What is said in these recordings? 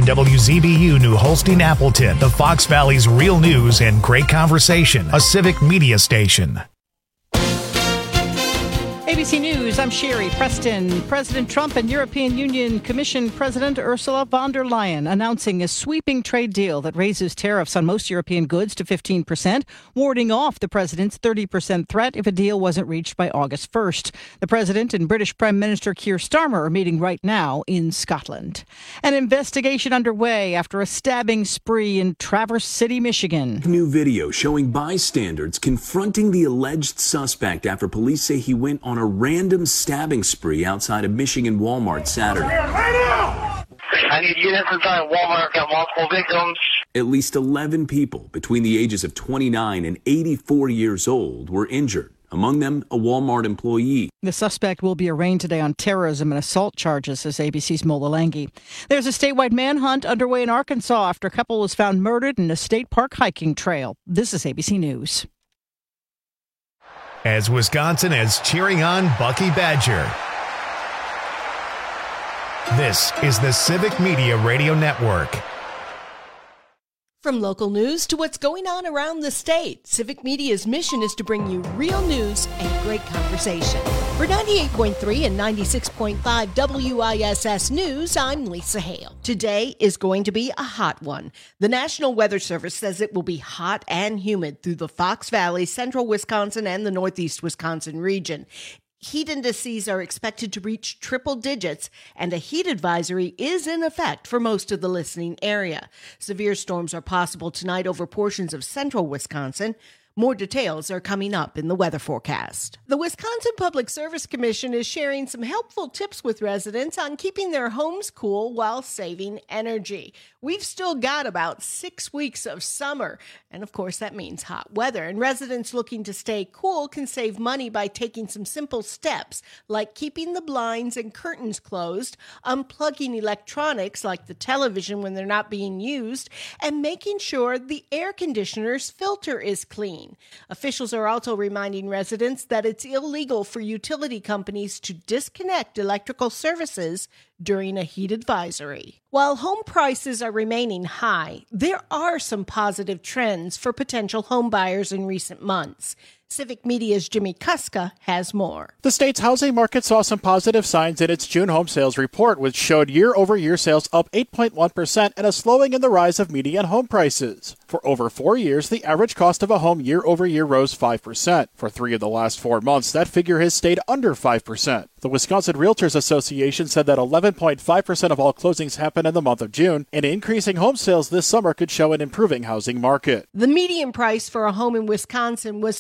WZBU New Holstein Appleton, the Fox Valley's real news and great conversation, a civic media station. ABC News, I'm Sherry Preston. President Trump and European Union Commission President Ursula von der Leyen announcing a sweeping trade deal that raises tariffs on most European goods to 15%, warding off the president's 30% threat if a deal wasn't reached by August 1st. The president and British Prime Minister Keir Starmer are meeting right now in Scotland. An investigation underway after a stabbing spree in Traverse City, Michigan. New video showing bystanders confronting the alleged suspect after police say he went on a random stabbing spree outside of Michigan Walmart Saturday. I need units inside Walmart. Got multiple victims. At least 11 people between the ages of 29 and 84 years old were injured. Among them, a Walmart employee. The suspect will be arraigned today on terrorism and assault charges, says ABC's Mola Langi. There's a statewide manhunt underway in Arkansas after a couple was found murdered in a state park hiking trail. This is ABC News. As Wisconsin is cheering on Bucky Badger. This is the Civic Media Radio Network. From local news to what's going on around the state, Civic Media's mission is to bring you real news and great conversation. For 98.3 and 96.5 WISS News, I'm Lisa Hale. Today is going to be a hot one. The National Weather Service says it will be hot and humid through the Fox Valley, central Wisconsin, and the northeast Wisconsin region. Heat indices are expected to reach triple digits, and a heat advisory is in effect for most of the listening area. Severe storms are possible tonight over portions of central Wisconsin. More details are coming up in the weather forecast. The Wisconsin Public Service Commission is sharing some helpful tips with residents on keeping their homes cool while saving energy. We've still got about 6 weeks of summer, and of course that means hot weather. And residents looking to stay cool can save money by taking some simple steps, like keeping the blinds and curtains closed, unplugging electronics like the television when they're not being used, and making sure the air conditioner's filter is clean. Officials are also reminding residents that it's illegal for utility companies to disconnect electrical services during a heat advisory. While home prices are remaining high, there are some positive trends for potential home buyers in recent months. Civic Media's Jimmy Kuska has more. The state's housing market saw some positive signs in its June home sales report, which showed year-over-year sales up 8.1% and a slowing in the rise of median home prices. For over 4 years, the average cost of a home year-over-year rose 5%. For 3 of the last 4 months, that figure has stayed under 5%. The Wisconsin Realtors Association said that 11.5% of all closings happened in the month of June, and increasing home sales this summer could show an improving housing market. The median price for a home in Wisconsin was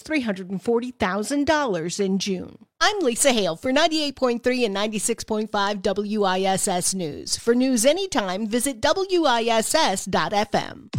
$340,000 in June. I'm Lisa Hale for 98.3 and 96.5 WISS News. For news anytime, visit WISS.FM.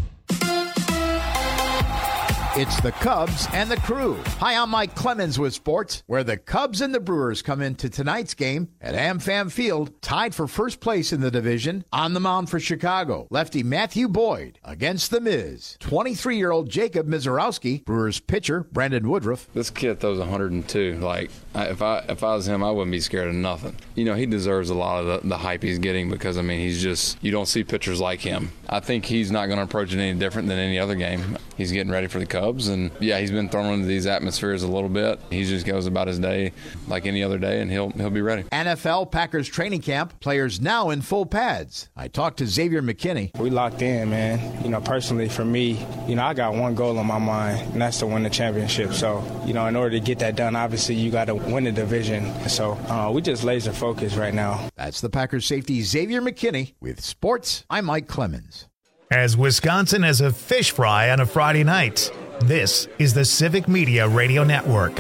It's the Cubs and the Crew. Hi, I'm Mike Clemens with sports, where the Cubs and the Brewers come into tonight's game at AmFam Field, tied for first place in the division. On the mound for Chicago, lefty Matthew Boyd against the Miz. 23-year-old Jacob Mizorowski, Brewers pitcher Brandon Woodruff. This kid throws 102. If I was him, I wouldn't be scared of nothing. You know, he deserves a lot of the hype he's getting because, I mean, he's just, you don't see pitchers like him. I think he's not going to approach it any different than any other game. He's getting ready for the Cubs, and yeah, he's been thrown into these atmospheres a little bit. He just goes about his day like any other day, and he'll be ready. NFL Packers training camp, players now in full pads. I talked to Xavier McKinney. We locked in, man. You know, personally for me, I got one goal on my mind, and that's to win the championship. So, in order to get that done, obviously you got to win the division. So we just laser focused right now. That's the Packers safety Xavier McKinney. With sports, I'm Mike Clemens. As Wisconsin has a fish fry on a Friday night, this is the Civic Media Radio Network.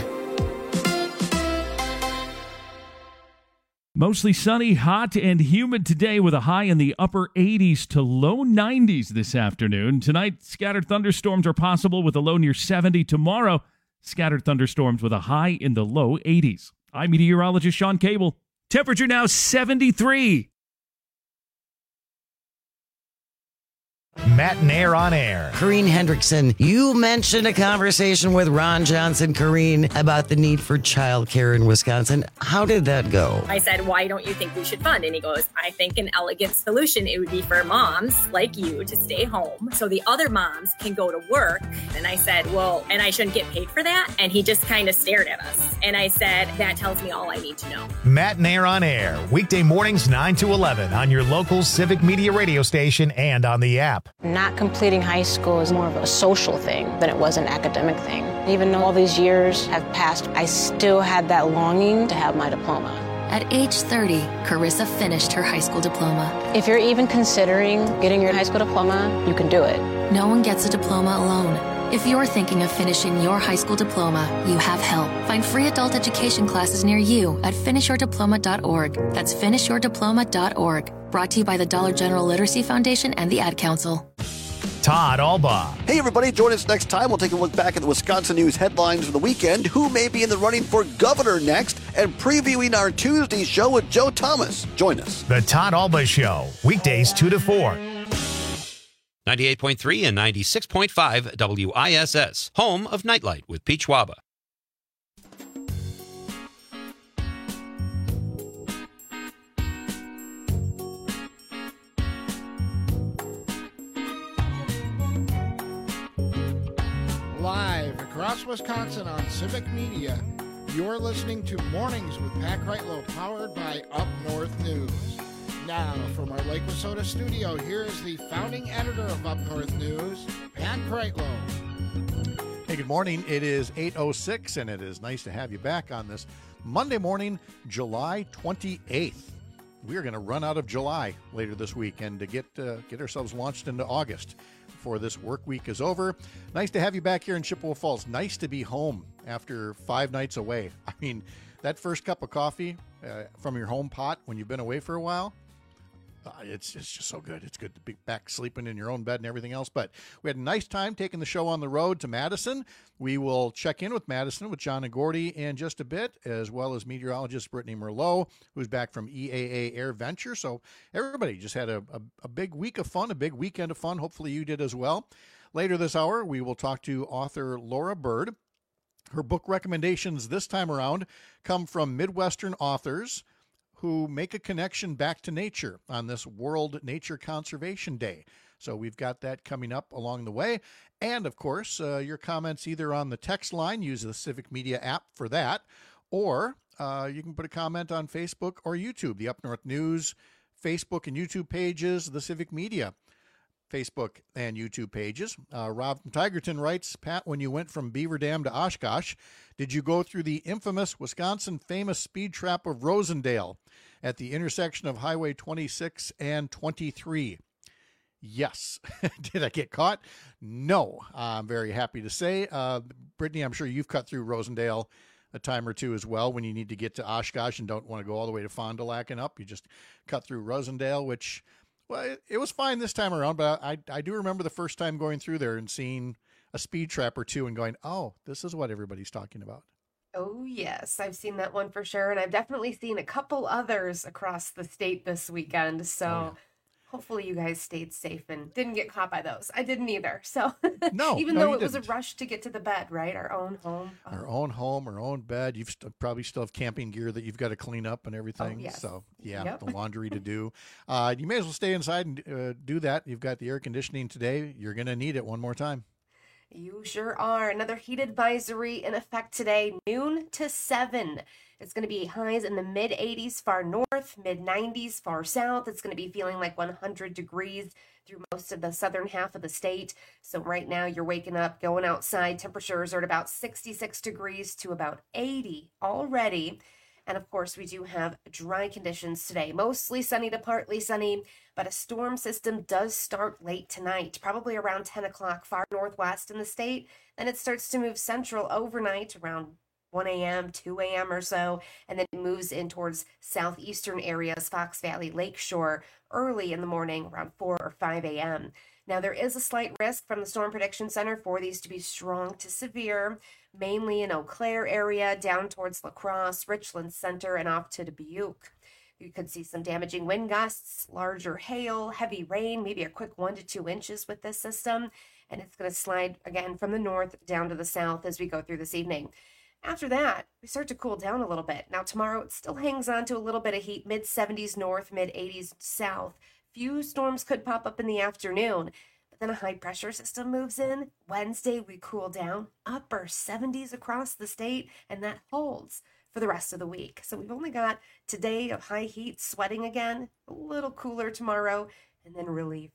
Mostly sunny, hot, and humid today with a high in the upper 80s to low 90s this afternoon. Tonight, scattered thunderstorms are possible with a low near 70. Tomorrow, scattered thunderstorms with a high in the low 80s. I'm meteorologist Sean Cable. Temperature now 73. Matt Nair on Air. Corrine Hendrickson, you mentioned a conversation with Ron Johnson, Corrine, about the need for childcare in Wisconsin. How did that go? I said, why don't you think we should fund? And he goes, I think an elegant solution, it would be for moms like you to stay home so the other moms can go to work. And I said, well, and I shouldn't get paid for that? And he just kind of stared at us. And I said, that tells me all I need to know. Matt Nair on Air, weekday mornings 9 to 11 on your local Civic Media radio station and on the app. Not completing high school is more of a social thing than it was an academic thing. Even though all these years have passed, I still had that longing to have my diploma. At age 30, Carissa finished her high school diploma. If you're even considering getting your high school diploma, you can do it. No one gets a diploma alone. If you're thinking of finishing your high school diploma, you have help. Find free adult education classes near you at finishyourdiploma.org. That's finishyourdiploma.org. Brought to you by the Dollar General Literacy Foundation and the Ad Council. Todd Alba. Hey, everybody. Join us next time. We'll take a look back at the Wisconsin news headlines for the weekend, who may be in the running for governor next, and previewing our Tuesday show with Joe Thomas. Join us. The Todd Alba Show, weekdays 2 to 4. 98.3 and 96.5 WISS, home of Nightlight with Peach Waba. Live across Wisconsin on Civic Media, you're listening to Mornings with Pat Kreitlow, powered by Up North News. Now, from our Lake Wissota studio, here is the founding editor of Up North News, Pat Kreitlow. Hey, good morning. It is 8:06, and it is nice to have you back on this Monday morning, July 28th. We are going to run out of July later this week and to get ourselves launched into August before this work week is over. Nice to have you back here in Chippewa Falls. Nice to be home after 5 nights away. I mean, that first cup of coffee from your home pot when you've been away for a while, it's just so good. It's good to be back sleeping in your own bed and everything else. But we had a nice time taking the show on the road to Madison. We will check in with Madison with John and Gordy in just a bit, as well as meteorologist Brittany Merlot, who's back from EAA Air Venture. So everybody just had a big week of fun, a big weekend of fun. Hopefully you did as well. Later this hour, we will talk to author Laura Bird. Her book recommendations this time around come from Midwestern authors who make a connection back to nature on this World Nature Conservation Day. So we've got that coming up along the way. And, of course, your comments either on the text line, use the Civic Media app for that, or you can put a comment on Facebook or YouTube, the Up North News Facebook and YouTube pages, the Civic Media Facebook and YouTube pages. Rob from Tigerton writes, Pat, when you went from Beaver Dam to Oshkosh, did you go through the infamous Wisconsin famous speed trap of Rosendale at the intersection of Highway 26 and 23? Yes. Did I get caught? No. I'm very happy to say. Brittany, I'm sure you've cut through Rosendale a time or two as well when you need to get to Oshkosh and don't want to go all the way to Fond du Lac and up. You just cut through Rosendale, which... Well, it was fine this time around, but I do remember the first time going through there and seeing a speed trap or two and going, oh, this is what everybody's talking about. Oh, yes. I've seen that one for sure. And I've definitely seen a couple others across the state this weekend. So hopefully you guys stayed safe and didn't get caught by those. I didn't either. So even though it was a rush to get to the bed, right? Our own home. Our own home, our own bed. You've probably still have camping gear that you've got to clean up and everything. Oh, yes. So, the laundry to do. You may as well stay inside and do that. You've got the air conditioning today. You're going to need it one more time. You sure are. Another heat advisory in effect today, noon to 7. It's going to be highs in the mid-80s far north, mid-90s far south. It's going to be feeling like 100 degrees through most of the southern half of the state. So right now you're waking up, going outside. Temperatures are at about 66 degrees to about 80 already. And of course, we do have dry conditions today. Mostly sunny to partly sunny, but a storm system does start late tonight, probably around 10 o'clock far northwest in the state. Then it starts to move central overnight around 1 a.m., 2 a.m. or so, and then it moves in towards southeastern areas, Fox Valley, Lakeshore, early in the morning, around 4 or 5 a.m. Now, there is a slight risk from the Storm Prediction Center for these to be strong to severe, mainly in Eau Claire area, down towards La Crosse, Richland Center, and off to Dubuque. You could see some damaging wind gusts, larger hail, heavy rain, maybe a quick 1 to 2 inches with this system. And it's going to slide again from the north down to the south as we go through this evening. After that, we start to cool down a little bit. Now, tomorrow, it still hangs on to a little bit of heat, mid-70s north, mid-80s south. Few storms could pop up in the afternoon. But then a high-pressure system moves in. Wednesday, we cool down, upper 70s across the state, and that holds for the rest of the week. So we've only got today of high heat, sweating again, a little cooler tomorrow, and then relief.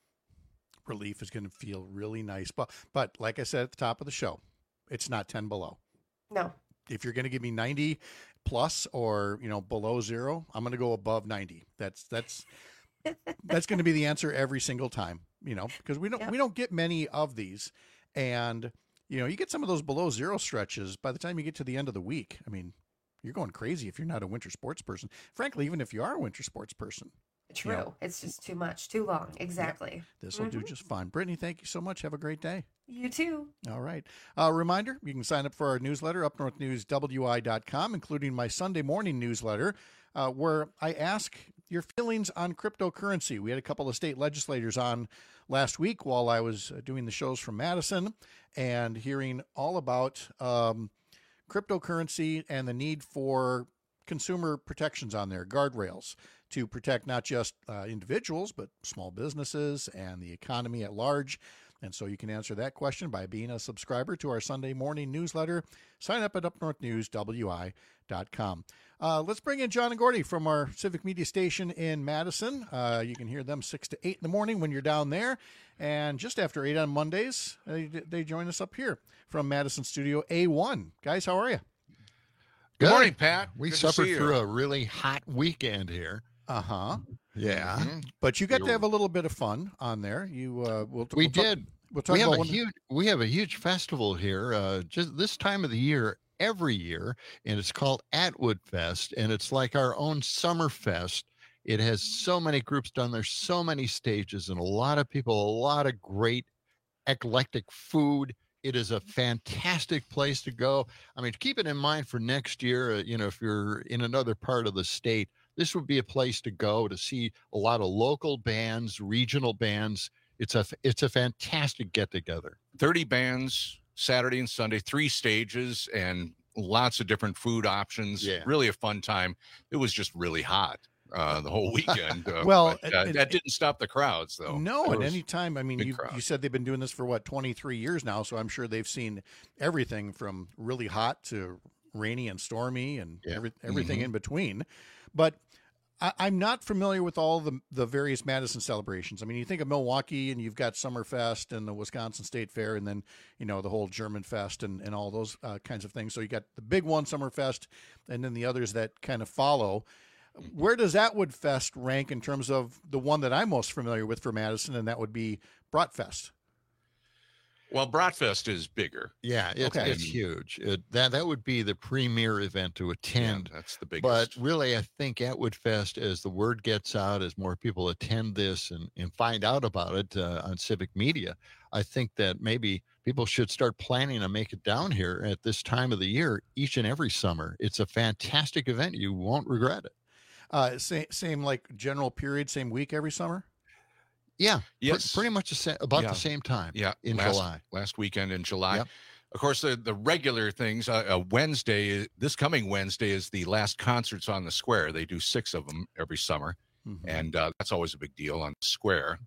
Relief is going to feel really nice. But like I said at the top of the show, it's not 10 below. No. If you're going to give me 90 plus or, below 0, I'm going to go above 90. That's going to be the answer every single time, because we don't get many of these. And, you get some of those below 0 stretches by the time you get to the end of the week. I mean, you're going crazy if you're not a winter sports person. Frankly, even if you are a winter sports person. True. It's just too much, too long. Exactly. Yeah, this will do just fine. Brittany, thank you so much. Have a great day. You too. All right. Reminder, you can sign up for our newsletter, upnorthnewswi.com, including my Sunday morning newsletter, where I ask your feelings on cryptocurrency. We had a couple of state legislators on last week while I was doing the shows from Madison and hearing all about cryptocurrency and the need for consumer protections on there, guardrails, to protect not just individuals, but small businesses and the economy at large. And so you can answer that question by being a subscriber to our Sunday morning newsletter. Sign up at upnorthnewswi.com. Let's bring in John and Gordy from our Civic Media station in Madison. You can hear them 6 to 8 in the morning when you're down there. And just after 8 on Mondays, they join us up here from Madison Studio A1. Guys, how are you? Good morning, Pat. We suffered through a really hot weekend here. Uh-huh. Yeah. Mm-hmm. But you got to have a little bit of fun on there. We did. We have a huge festival here just this time of the year every year, and it's called Atwood Fest, and it's like our own summer fest. It has so many groups done there, so many stages, and a lot of people, a lot of great eclectic food. It is a fantastic place to go. I mean, keep it in mind for next year, if you're in another part of the state, this would be a place to go to see a lot of local bands, regional bands. It's a fantastic get-together. 30 bands, Saturday and Sunday, 3 stages, and lots of different food options. Yeah. Really a fun time. It was just really hot the whole weekend. That didn't stop the crowds, though. No, at any time. I mean, you said they've been doing this for, 23 years now, so I'm sure they've seen everything from really hot to rainy and stormy and everything in between. But I'm not familiar with all the various Madison celebrations. I mean, you think of Milwaukee and you've got Summerfest and the Wisconsin State Fair and then, the whole German Fest and all those kinds of things. So you got the big one, Summerfest, and then the others that kind of follow. Where does Atwood Fest rank in terms of the one that I'm most familiar with for Madison, and that would be Bratfest? Well, Bratfest is bigger. Yeah, it's huge. That would be the premier event to attend. Yeah, that's the biggest. But really, I think Atwood Fest, as the word gets out, as more people attend this and find out about it on Civic Media, I think that maybe people should start planning to make it down here at this time of the year, each and every summer. It's a fantastic event. You won't regret it. Same like general period, same week every summer? Yeah, yes, pretty much the same time. Yeah, in July, last weekend in July. Yep. Of course, the regular things. This coming Wednesday is the last concerts on the square. They do 6 of them every summer, and that's always a big deal on the square.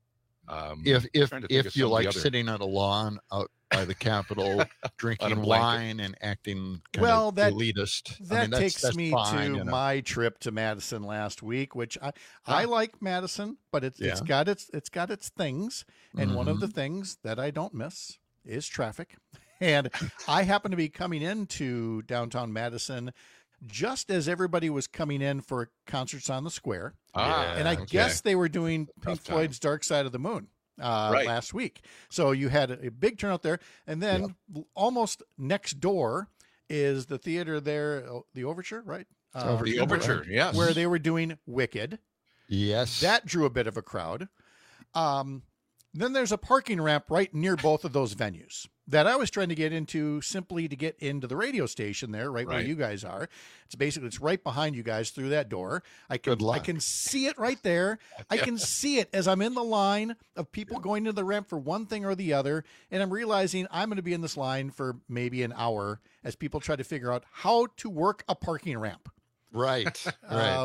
If you like sitting on a lawn out by the Capitol, drinking wine and acting kind of elitist. That takes me to my trip to Madison last week, which I like Madison, but it's got its things, and one of the things that I don't miss is traffic. And I happen to be coming into downtown Madison just as everybody was coming in for concerts on the square, and I guess they were doing Pink Floyd's Dark Side of the Moon. Last week. So you had a big turnout there. And then almost next door is the theater there, the Overture, right? The Overture, yes. Where they were doing Wicked. Yes. That drew a bit of a crowd. Then there's a parking ramp right near both of those venues. that I was trying to get into simply to get into the radio station there, right where Right. you guys are. It's right behind you guys through that door. I can see it right there. I can see it as I'm in the line of people going to the ramp for one thing or the other, and I'm realizing I'm going to be in this line for maybe an hour as people try to figure out how to work a parking ramp. Right. Right.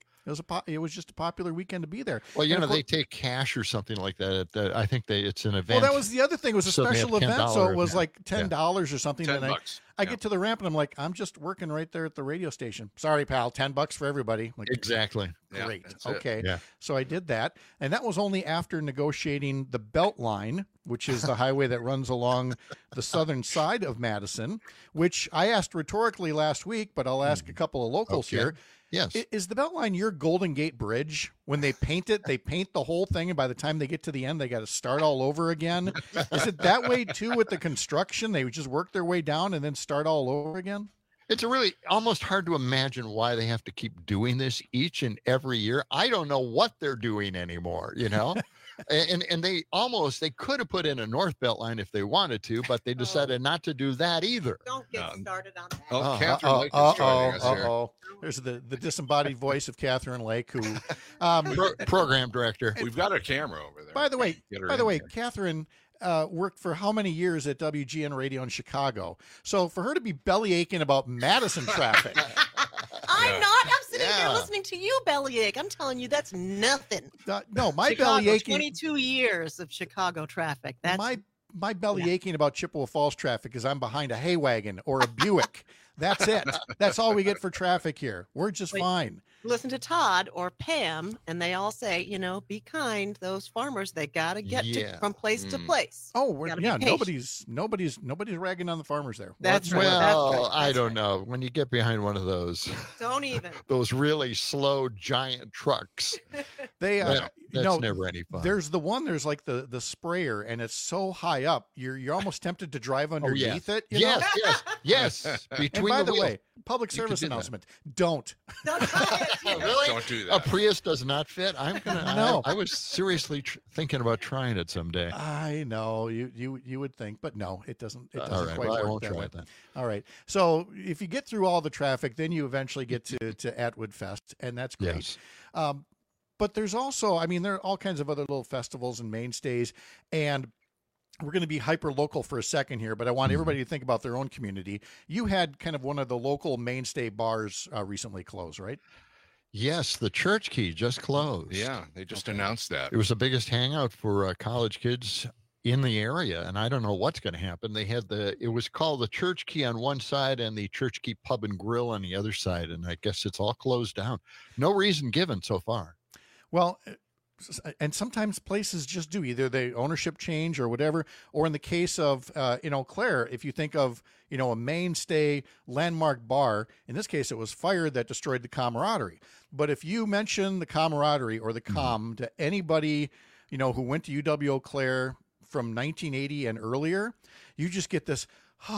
It was just a popular weekend to be there. Well, And of they course- take cash or something like that. I think it's an event. Well, that was the other thing. It was a So they have special event, so it was event. like $10 or something. $10 And I get to the ramp and I'm like, I'm just working right there at the radio station. Sorry, pal, $10 for everybody. Like, Exactly. Yeah, great. that's it. Okay. Yeah. So I did that, and that was only after negotiating the Belt Line, which is the highway that runs along the southern side of Madison, which I asked rhetorically last week, but I'll ask a couple of locals Okay. here. Yes. Is the Beltline your Golden Gate Bridge? When they paint it, they paint the whole thing, and by the time they get to the end, they got to start all over again. Is it that way too with the construction? They just work their way down and then start all over again? It's really almost hard to imagine why they have to keep doing this each and every year. I don't know what they're doing anymore, and they could have put in a North Belt line if they wanted to, but they decided not to do that either. Don't get started on that. Oh, Catherine Lake is joining us here. There's the disembodied voice of Catherine Lake, who program director. We've got a camera over there. By the way, Get her in here. Catherine worked for how many years at WGN Radio in Chicago? So for her to be belly aching about Madison traffic, I'm not. I'm sitting here listening to you bellyache. I'm telling you, that's nothing. no, my Chicago, belly aching. 22 years of Chicago traffic. That's My belly aching about Chippewa Falls traffic is I'm behind a hay wagon or a Buick. That's it. That's all we get for traffic here. We're just fine. Listen to Todd or Pam, and they all say, be kind. Those farmers, they got to get from place to place. Oh, Gotta be patient. nobody's ragging on the farmers there. That's right. Well, I don't know. When you get behind one of those, Don't even. those really slow giant trucks, that's never any fun. There's there's like the sprayer, and it's so high up, you're almost tempted to drive underneath it. you know? Yes. And by the way, public service announcement: don't. Really? Don't do A that. Prius does not fit. I'm gonna. No. I was seriously thinking about trying it someday. I know you would think, but no, it doesn't. It All doesn't right, quite well, I work won't that try way. it then. All right. So if you get through all the traffic, then you eventually get to Atwood Fest, and that's great. Yes. But there's also, there are all kinds of other little festivals and mainstays, and we're going to be hyper local for a second here, but I want everybody to think about their own community. You had kind of one of the local mainstay bars recently close, right? Yes, the Church Key just closed. Yeah, they just announced that. It was the biggest hangout for college kids in the area, and I don't know what's going to happen. They had it was called the Church Key on one side and the Church Key Pub and Grill on the other side, and I guess it's all closed down. No reason given so far. Well, and sometimes places just do, either the ownership change or whatever, or in the case of in Eau Claire, if you think of a mainstay landmark bar, in this case it was fire that destroyed the camaraderie. But if you mention the camaraderie or the com to anybody who went to UW Eau Claire from 1980 and earlier, you just get this,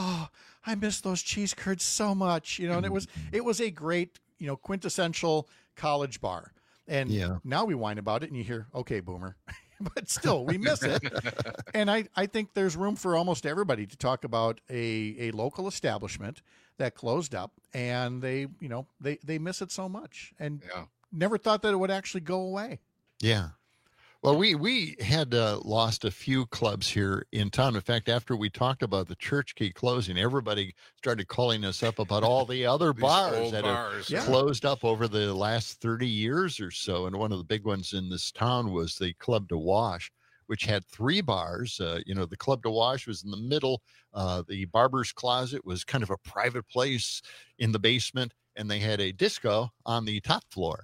I miss those cheese curds so much, and it was a great quintessential college bar. And now we whine about it and you hear, okay, boomer, but still we miss it. And I think there's room for almost everybody to talk about a local establishment that closed up, and they miss it so much and never thought that it would actually go away. Yeah. Well, we had lost a few clubs here in town. In fact, after we talked about the Church Key closing, everybody started calling us up about all the other bars that have closed up over the last 30 years or so. And one of the big ones in this town was the Club de Wash, which had 3 bars. The Club de Wash was in the middle. The Barber's Closet was kind of a private place in the basement, and they had a disco on the top floor.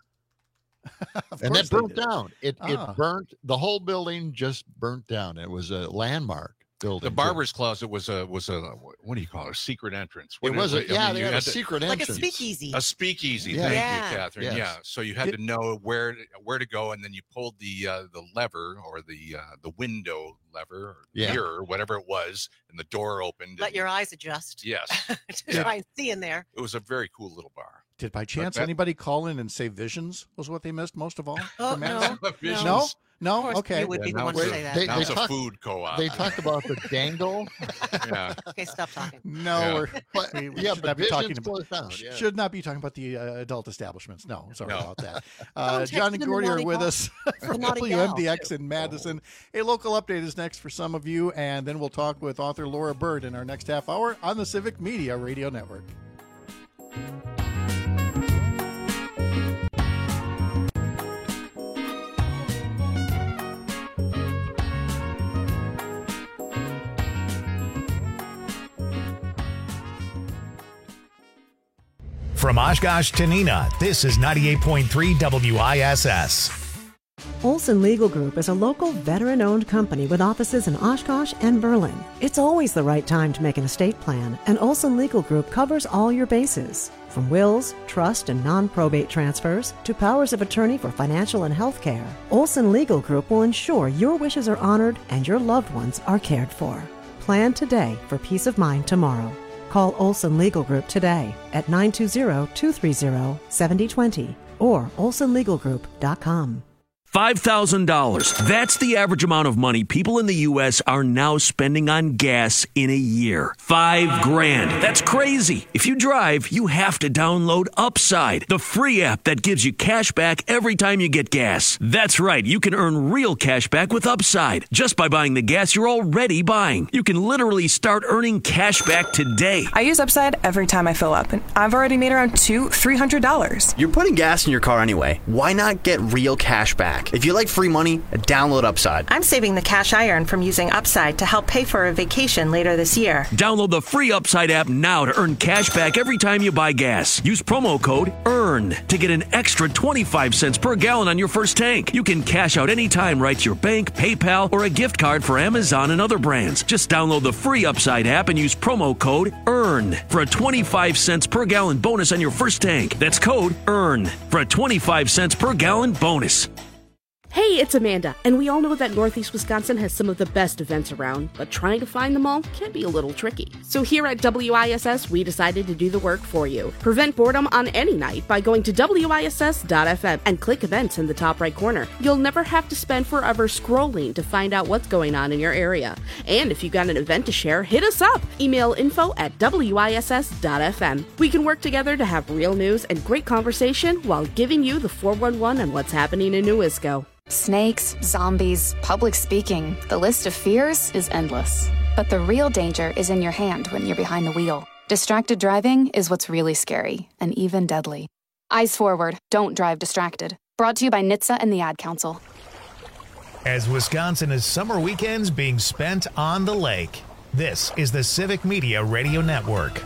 And that burnt down. It burnt. The whole building just burnt down. It was a landmark building. The Barber's Closet was a what do you call it? A secret entrance. They had a secret like entrance. a speakeasy. A speakeasy. Yeah. Thank Yeah. you, Catherine. Yes. Yeah. So you had to know where to go, and then you pulled the lever or the window lever or mirror, whatever it was, and the door opened. Let your eyes adjust. Yes. to try and see in there. It was a very cool little bar. Did by chance anybody call in and say Visions was what they missed most of all? Oh, from Madison? Visions. No? No? Okay. You would be the one to say that. Now it's a food co-op. They talk about the dangle. Yeah. Okay, stop talking. No, we should not be talking closed down, yeah. should not be talking about the adult establishments. No, sorry about that. Don't John and text Gordy the are naughty with gal. us from naughty gal. WMDX in Madison. A local update is next for some of you, and then we'll talk with author Laura Bird in our next half hour on the Civic Media Radio Network. From Oshkosh to Neenah, this is 98.3 WISS. Olson Legal Group is a local veteran-owned company with offices in Oshkosh and Berlin. It's always the right time to make an estate plan, and Olson Legal Group covers all your bases. From wills, trust, and non-probate transfers to powers of attorney for financial and health care, Olson Legal Group will ensure your wishes are honored and your loved ones are cared for. Plan today for peace of mind tomorrow. Call Olson Legal Group today at 920-230-7020 or olsonlegalgroup.com. $5,000. That's the average amount of money people in the U.S. are now spending on gas in a year. $5,000. That's crazy. If you drive, you have to download Upside, the free app that gives you cash back every time you get gas. That's right. You can earn real cash back with Upside just by buying the gas you're already buying. You can literally start earning cash back today. I use Upside every time I fill up, and I've already made around $300. You're putting gas in your car anyway. Why not get real cash back? If you like free money, download Upside. I'm saving the cash I earn from using Upside to help pay for a vacation later this year. Download the free Upside app now to earn cash back every time you buy gas. Use promo code EARN to get an extra 25 cents per gallon on your first tank. You can cash out anytime right to your bank, PayPal, or a gift card for Amazon and other brands. Just download the free Upside app and use promo code EARN for a 25 cents per gallon bonus on your first tank. That's code EARN for a 25 cents per gallon bonus. Hey, it's Amanda, and we all know that Northeast Wisconsin has some of the best events around, but trying to find them all can be a little tricky. So here at WISS, we decided to do the work for you. Prevent boredom on any night by going to WISS.FM and click events in the top right corner. You'll never have to spend forever scrolling to find out what's going on in your area. And if you got an event to share, hit us up. Email info@WISS.FM. We can work together to have real news and great conversation while giving you the 411 on what's happening in Newisco. Snakes, zombies, public speaking. The list of fears is endless. But the real danger is in your hand when you're behind the wheel. Distracted driving is what's really scary and even deadly. Eyes forward, don't drive distracted. Brought to you by NHTSA and the Ad Council. As Wisconsin is summer weekends being spent on the lake, this is the Civic Media Radio Network.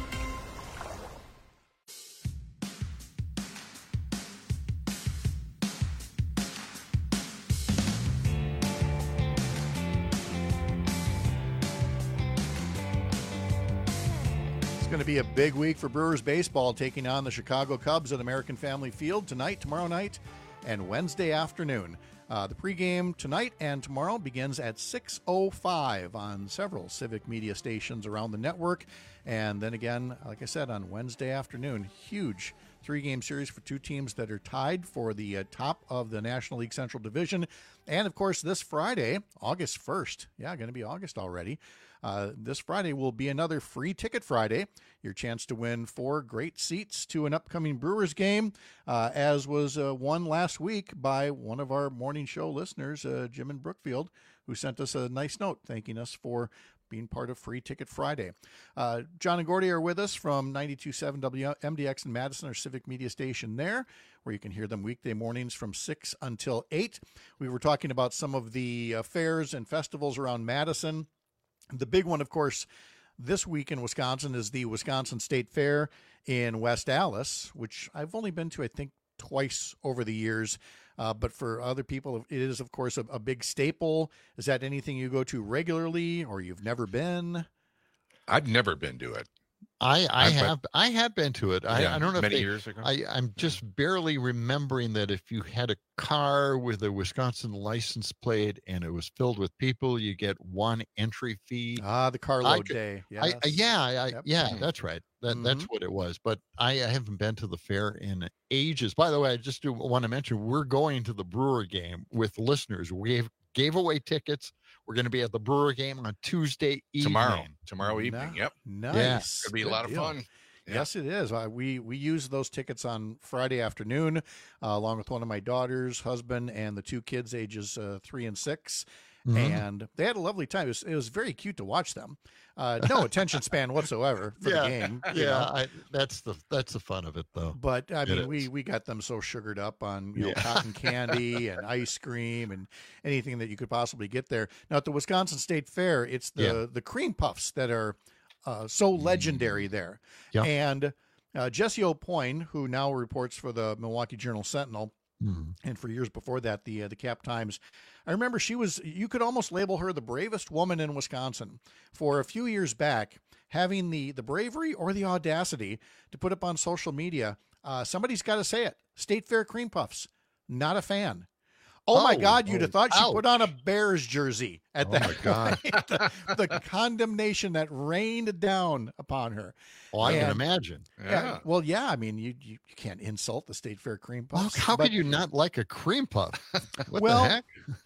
It's going to be a big week for Brewers baseball, taking on the Chicago Cubs at American Family Field tonight, tomorrow night, and Wednesday afternoon. The pregame tonight and tomorrow begins at 6:05 on several Civic Media stations around the network. And then again, like I said, on Wednesday afternoon, huge three-game series for two teams that are tied for the top of the National League Central Division. And, of course, this Friday, August 1st, going to be August already, this Friday will be another Free Ticket Friday, your chance to win 4 great seats to an upcoming Brewers game, as was won last week by one of our morning show listeners, Jim in Brookfield, who sent us a nice note thanking us for being part of Free Ticket Friday. John and Gordy are with us from 92.7 WMDX in Madison, our Civic Media station there, where you can hear them weekday mornings from 6 until 8. We were talking about some of the fairs and festivals around Madison. The big one, of course, this week in Wisconsin is the Wisconsin State Fair in West Allis, which I've only been to, I think, twice over the years. But for other people, it is, of course, a big staple. Is that anything you go to regularly or you've never been? I've never been to it. I have been to it. I don't know many years ago. I'm just barely remembering that if you had a car with a Wisconsin license plate and it was filled with people, you get one entry fee. The carload day. Yes. That's right. That's what it was. But I haven't been to the fair in ages. By the way, I just want to mention we're going to the Brewer game with listeners. We gave away tickets. We're going to be at the Brewer game on Tuesday evening. Tomorrow evening. Yep. Nice. Yeah. It's going to be a lot of fun. Yes, it is. We used those tickets on Friday afternoon, along with one of my daughters, husband, and the two kids, ages 3 and 6. And they had a lovely time. It was very cute to watch them. No attention span whatsoever for the game. That's the fun of it, though. But I mean, we got them so sugared up on cotton candy and ice cream and anything that you could possibly get there. Now at the Wisconsin State Fair, it's the cream puffs that are so legendary there. Yeah. And Jessie O'Poyne, who now reports for the Milwaukee Journal Sentinel, and for years before that, the Cap Times. I remember you could almost label her the bravest woman in Wisconsin for a few years back, having the bravery or the audacity to put up on social media. Somebody's got to say it. State Fair cream puffs. Not a fan. Oh my God, you'd have thought she put on a Bears jersey at that. Oh my God. the condemnation that rained down upon her. Oh, I can imagine. Yeah. Well, yeah. I mean, you can't insult the State Fair cream puffs. How could you not like a cream puff? What well, the heck?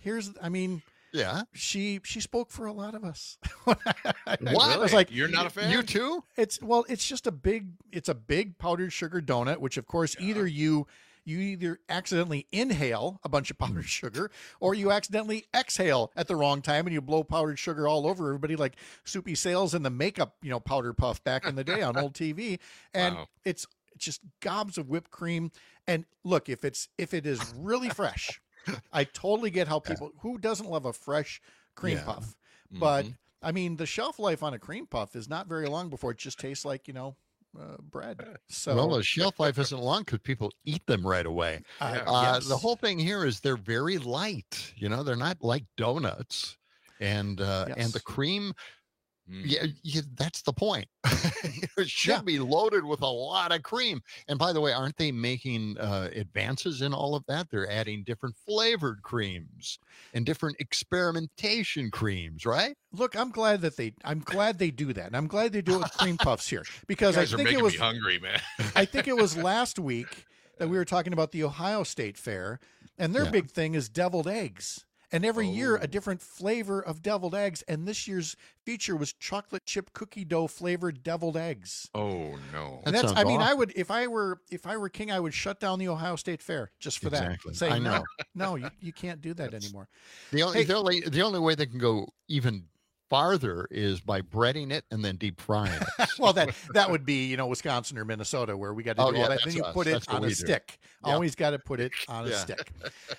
Yeah. She spoke for a lot of us. What? I was like, you're not a fan? You too? It's just a big powdered sugar donut, which of course either you either accidentally inhale a bunch of powdered sugar or you accidentally exhale at the wrong time and you blow powdered sugar all over everybody, like Soupy Sales and the makeup, powder puff back in the day on old TV. And it's just gobs of whipped cream. And look, if it is really fresh, I totally get how who doesn't love a fresh cream puff? But I mean, the shelf life on a cream puff is not very long before it just tastes like, bread. So the shelf life isn't long because people eat them right away. Yes. The whole thing here is they're very light. They're not like donuts, and the cream. Yeah, that's the point. It should be loaded with a lot of cream. And by the way, aren't they making advances in all of that? They're adding different flavored creams and different experimentation creams, right? Look, I'm glad they do that. And I'm glad they do it with cream puffs here because you guys are making me hungry, man. I think it was last week that we were talking about the Ohio State Fair, and their big thing is deviled eggs. And every year, a different flavor of deviled eggs. And this year's feature was chocolate chip cookie dough flavored deviled eggs. Oh no! And that's. I mean, I would if I were king, I would shut down the Ohio State Fair just for that. Say no, you can't do that anymore. The only way they can go even farther is by breading it and then deep frying it. Well, that would be Wisconsin or Minnesota where we got to do all that. Then you put it on a stick. Always got to put it on a stick.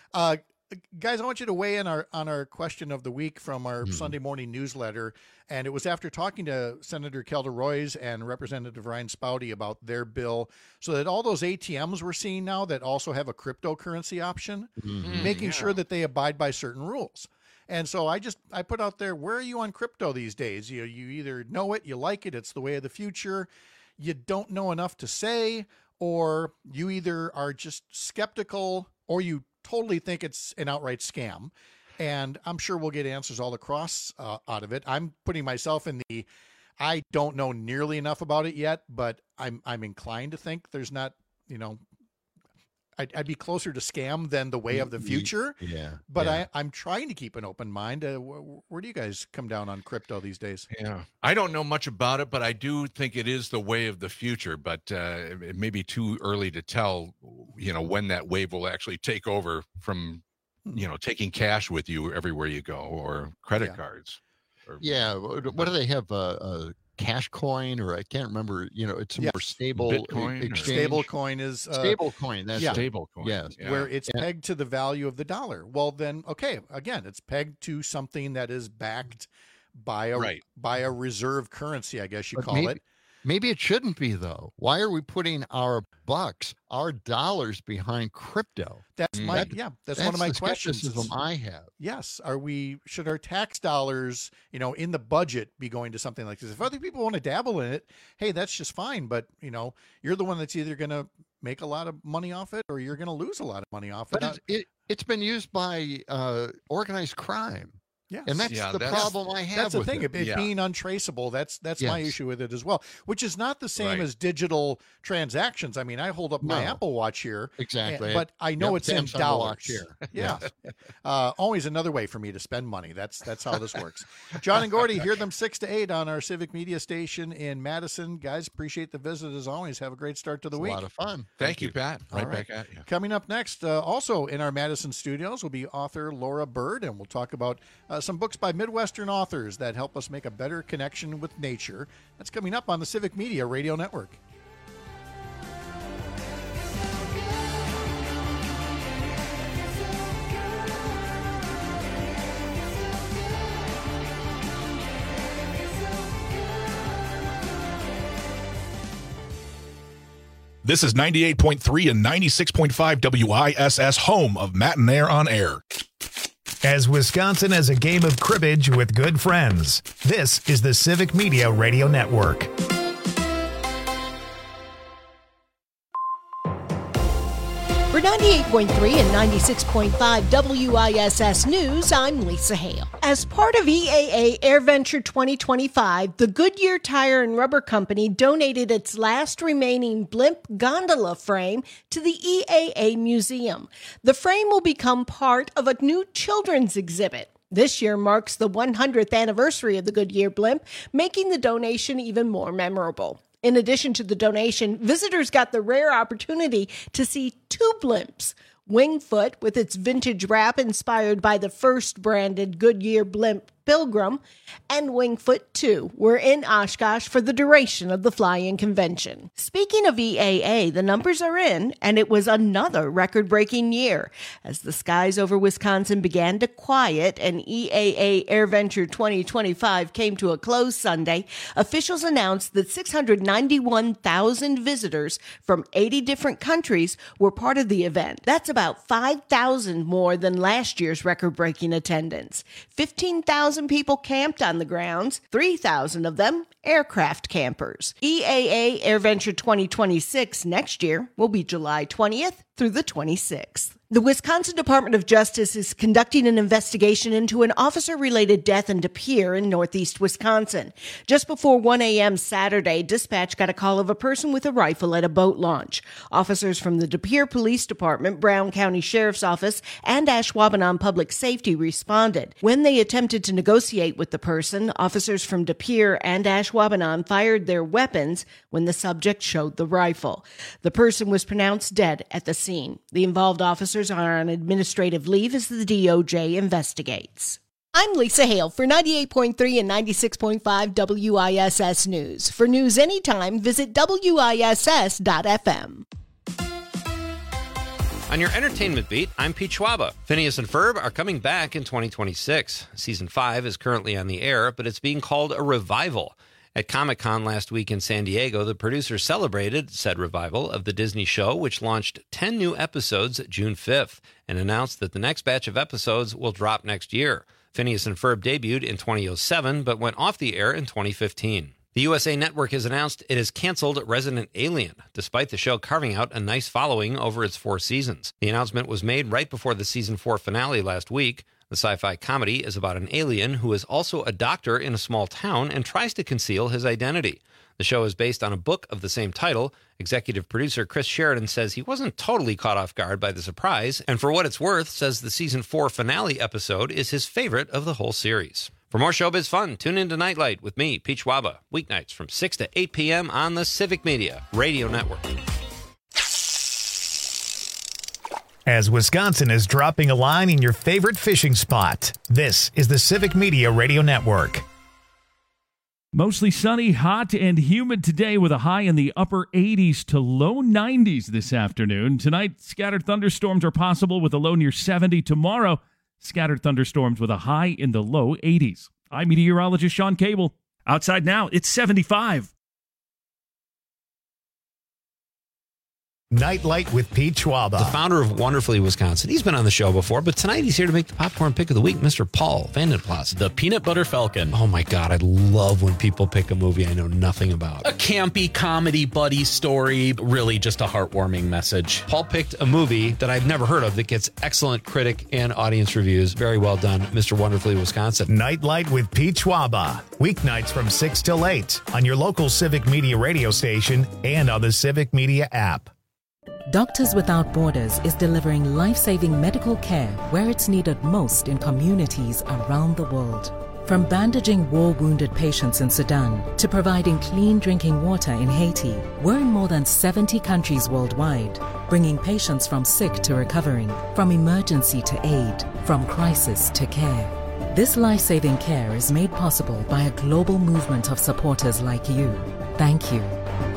Guys, I want you to weigh in on our question of the week from our Sunday morning newsletter. And it was after talking to Senator Kelda Roys and Representative Ryan Spouty about their bill, so that all those ATMs we're seeing now that also have a cryptocurrency option, making sure that they abide by certain rules. And so I put out there, where are you on crypto these days? You either know it, you like it, it's the way of the future, you don't know enough to say, or you either are just skeptical or you totally think it's an outright scam. And I'm sure we'll get answers all across out of it. I'm putting myself in I don't know nearly enough about it yet, but I'm inclined to think there's not, I'd be closer to scam than the way of the future. Yeah. But I'm trying to keep an open mind. Where do you guys come down on crypto these days? Yeah. I don't know much about it, but I do think it is the way of the future. But it may be too early to tell, when that wave will actually take over from, taking cash with you everywhere you go or credit cards. What do they have? Cash coin, or I can't remember. It's a more stable Bitcoin exchange. Stable coin is stable coin. That's stable coin. Yes, where it's pegged to the value of the dollar. Well, then, okay, again, it's pegged to something that is backed by a reserve currency, I guess you call it. Maybe it shouldn't be, though. Why are we putting our bucks, our dollars behind crypto? That's one of my questions. Skepticism I have. Yes. Should our tax dollars, in the budget be going to something like this? If other people want to dabble in it, hey, that's just fine. But, you're the one that's either going to make a lot of money off it or you're going to lose a lot of money off it. But it's been used by organized crime. Yes. And that's the problem I have. That's the with thing. it. Being untraceable. That's my issue with it as well, which is not the same as digital transactions. I mean, I hold up my Apple Watch here. Exactly. But I know it's in dollars. Here. Yeah. Always another way for me to spend money. That's how this works. John and Gordy, hear them 6 to 8 on our Civic Media Station in Madison. Guys, appreciate the visit as always. Have a great start to the week. A lot of fun. Thank you, Pat. Right back at you. Coming up next, also in our Madison studios will be author Laura Bird, and we'll talk about some books by Midwestern authors that help us make a better connection with nature. That's coming up on the Civic Media Radio Network. This is 98.3 and 96.5 WISS, home of Matt and Air on Air. As Wisconsin as a game of cribbage with good friends, this is the Civic Media Radio Network. For 98.3 and 96.5 WISS News, I'm Lisa Hale. As part of EAA AirVenture 2025, the Goodyear Tire and Rubber Company donated its last remaining blimp gondola frame to the EAA Museum. The frame will become part of a new children's exhibit. This year marks the 100th anniversary of the Goodyear blimp, making the donation even more memorable. In addition to the donation, visitors got the rare opportunity to see 2 blimps. Wingfoot, with its vintage wrap inspired by the first branded Goodyear blimp Pilgrim, and Wingfoot 2 were in Oshkosh for the duration of the fly-in convention. Speaking of EAA, the numbers are in, and it was another record-breaking year. As the skies over Wisconsin began to quiet and EAA AirVenture 2025 came to a close Sunday, officials announced that 691,000 visitors from 80 different countries were part of the event. That's about 5,000 more than last year's record-breaking attendance. 15,000 people camped on the grounds, 3,000 of them aircraft campers. EAA AirVenture 2026 next year will be July 20th through the 26th. The Wisconsin Department of Justice is conducting an investigation into an officer-related death in De Pere in northeast Wisconsin. Just before 1 a.m. Saturday, dispatch got a call of a person with a rifle at a boat launch. Officers from the De Pere Police Department, Brown County Sheriff's Office, and Ashwaubenon Public Safety responded. When they attempted to negotiate with the person, officers from De Pere and Ashwaubenon fired their weapons when the subject showed the rifle. The person was pronounced dead at the scene. The involved officers are on administrative leave as the DOJ investigates. I'm Lisa Hale for 98.3 and 96.5 WISS News. For news anytime, visit WISS.FM. On your entertainment beat, I'm Pete Schwaba. Phineas and Ferb are coming back in 2026. Season 5 is currently on the air, but it's being called a revival. At Comic-Con last week in San Diego, the producers celebrated said revival of the Disney show, which launched 10 new episodes June 5th, and announced that the next batch of episodes will drop next year. Phineas and Ferb debuted in 2007, but went off the air in 2015. The USA Network has announced it has canceled Resident Alien, despite the show carving out a nice following over its 4 seasons. The announcement was made right before the season 4 finale last week. The sci-fi comedy is about an alien who is also a doctor in a small town and tries to conceal his identity. The show is based on a book of the same title. Executive producer Chris Sheridan says he wasn't totally caught off guard by the surprise, and for what it's worth, says the season 4 finale episode is his favorite of the whole series. For more showbiz fun, tune in to Nightlight with me, Pete Schwaba, weeknights from 6 to 8 p.m. on the Civic Media Radio Network. As Wisconsin is dropping a line in your favorite fishing spot, this is the Civic Media Radio Network. Mostly sunny, hot, and humid today with a high in the upper 80s to low 90s this afternoon. Tonight, scattered thunderstorms are possible with a low near 70. Tomorrow, scattered thunderstorms with a high in the low 80s. I'm meteorologist Sean Cable. Outside now, it's 75. Nightlight with Pete Schwaba. The founder of Wonderfully Wisconsin. He's been on the show before, but tonight he's here to make the popcorn pick of the week, Mr. Paul Vandenplas. The Peanut Butter Falcon. Oh my God, I love when people pick a movie I know nothing about. A campy comedy buddy story, really just a heartwarming message. Paul picked a movie that I've never heard of that gets excellent critic and audience reviews. Very well done, Mr. Wonderfully Wisconsin. Nightlight with Pete Schwaba. Weeknights from 6 till 8 on your local Civic Media radio station and on the Civic Media app. Doctors Without Borders is delivering life-saving medical care where it's needed most in communities around the world. From bandaging war-wounded patients in Sudan to providing clean drinking water in Haiti, we're in more than 70 countries worldwide, bringing patients from sick to recovering, from emergency to aid, from crisis to care. This life-saving care is made possible by a global movement of supporters like you. Thank you.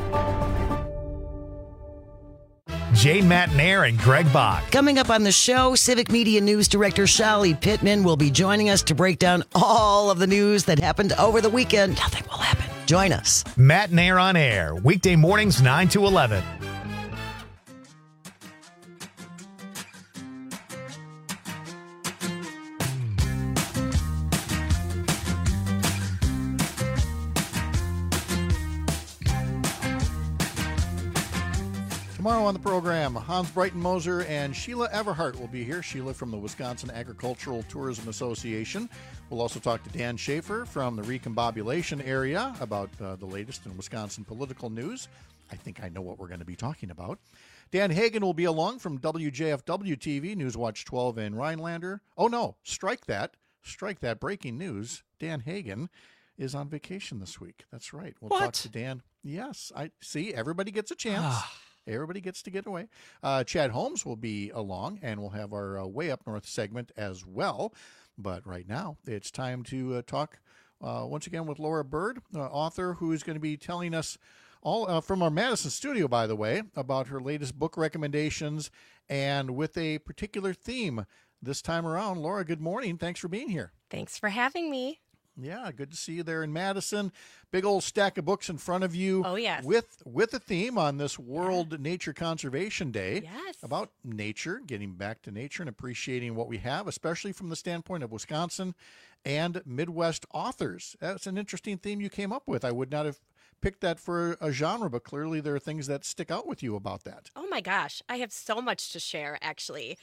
Jane Matnair and Greg Bach. Coming up on the show, Civic Media News Director Shali Pittman will be joining us to break down all of the news that happened over the weekend. Nothing will happen. Join us. Matnair on air, weekday mornings 9 to 11. Tomorrow on the program, Hans Breitenmoser and Sheila Everhart will be here. Sheila from the Wisconsin Agricultural Tourism Association. We'll also talk to Dan Schaefer from the Recombobulation area about the latest in Wisconsin political news. I think I know what we're going to be talking about. Dan Hagan will be along from WJFW TV, Newswatch 12 in Rhinelander. Oh no, strike that. Strike that. Breaking news. Dan Hagan is on vacation this week. That's right. We'll talk to Dan. Yes, I see. Everybody gets a chance. Everybody gets to get away. Chad Holmes will be along, and we'll have our Way Up North segment as well. But right now, it's time to talk once again with Laura Bird, author who is going to be telling us all from our Madison studio, by the way, about her latest book recommendations and with a particular theme this time around. Laura, good morning. Thanks for being here. Thanks for having me. Yeah, good to see you there in Madison. Big old stack of books in front of you. Oh, yes. With a theme on this World Nature Conservation Day. Yes. About nature, getting back to nature and appreciating what we have, especially from the standpoint of Wisconsin and Midwest authors. That's an interesting theme you came up with. I would not have picked that for a genre, but clearly there are things that stick out with you about that. Oh my gosh, I have so much to share, actually.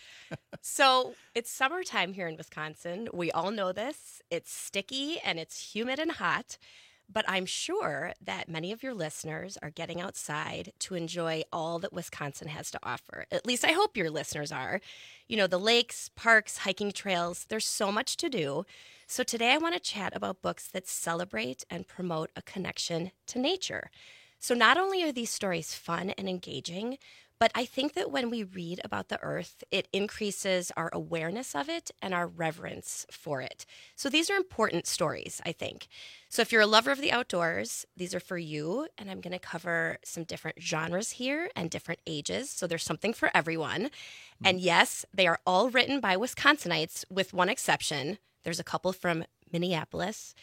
So it's summertime here in Wisconsin. We all know this. It's sticky and it's humid and hot, but I'm sure that many of your listeners are getting outside to enjoy all that Wisconsin has to offer. At least I hope your listeners are. You know, the lakes, parks, hiking trails, there's so much to do. So today I want to chat about books that celebrate and promote a connection to nature. So not only are these stories fun and engaging, but I think that when we read about the earth, it increases our awareness of it and our reverence for it. So these are important stories, I think. So if you're a lover of the outdoors, these are for you. And I'm going to cover some different genres here and different ages. So there's something for everyone. And yes, they are all written by Wisconsinites with one exception. There's a couple from Minneapolis.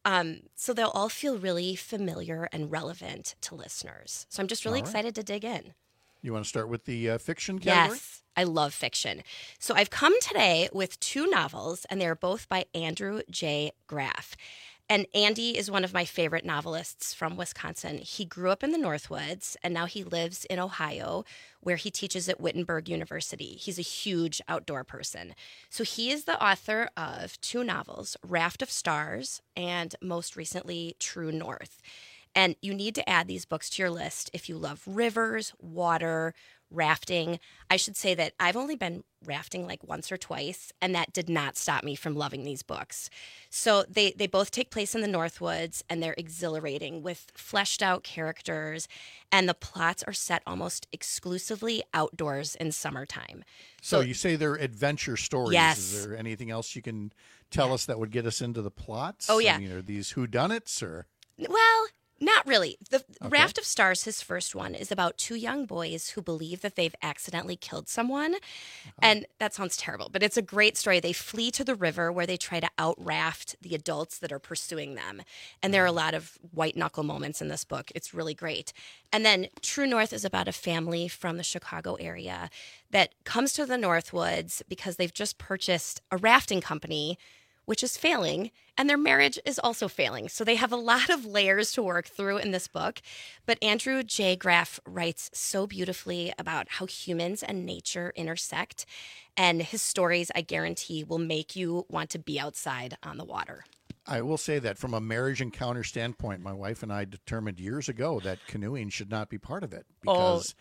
So they'll all feel really familiar and relevant to listeners. So I'm just really excited to dig in. You want to start with the fiction category? Yes, I love fiction. So I've come today with two novels, and they're both by Andrew J. Graff. And Andy is one of my favorite novelists from Wisconsin. He grew up in the Northwoods, and now he lives in Ohio, where he teaches at Wittenberg University. He's a huge outdoor person. So he is the author of two novels, Raft of Stars, and most recently, True North. And you need to add these books to your list if you love rivers, water, rafting. I should say that I've only been rafting like once or twice, and that did not stop me from loving these books. So they both take place in the Northwoods, and they're exhilarating with fleshed out characters, and the plots are set almost exclusively outdoors in summertime. So you say they're adventure stories. Yes. Is there anything else you can tell us that would get us into the plots? Oh, yeah. I mean, are these whodunits or? Well, Not really. The Raft of Stars, his first one, is about two young boys who believe that they've accidentally killed someone. And that sounds terrible, but it's a great story. They flee to the river where they try to out-raft the adults that are pursuing them. And there are a lot of white-knuckle moments in this book. It's really great. And then True North is about a family from the Chicago area that comes to the Northwoods because they've just purchased a rafting company which is failing, and their marriage is also failing. So they have a lot of layers to work through in this book. But Andrew J. Graff writes so beautifully about how humans and nature intersect, and his stories, I guarantee, will make you want to be outside on the water. I will say that from a marriage encounter standpoint, my wife and I determined years ago that canoeing should not be part of it because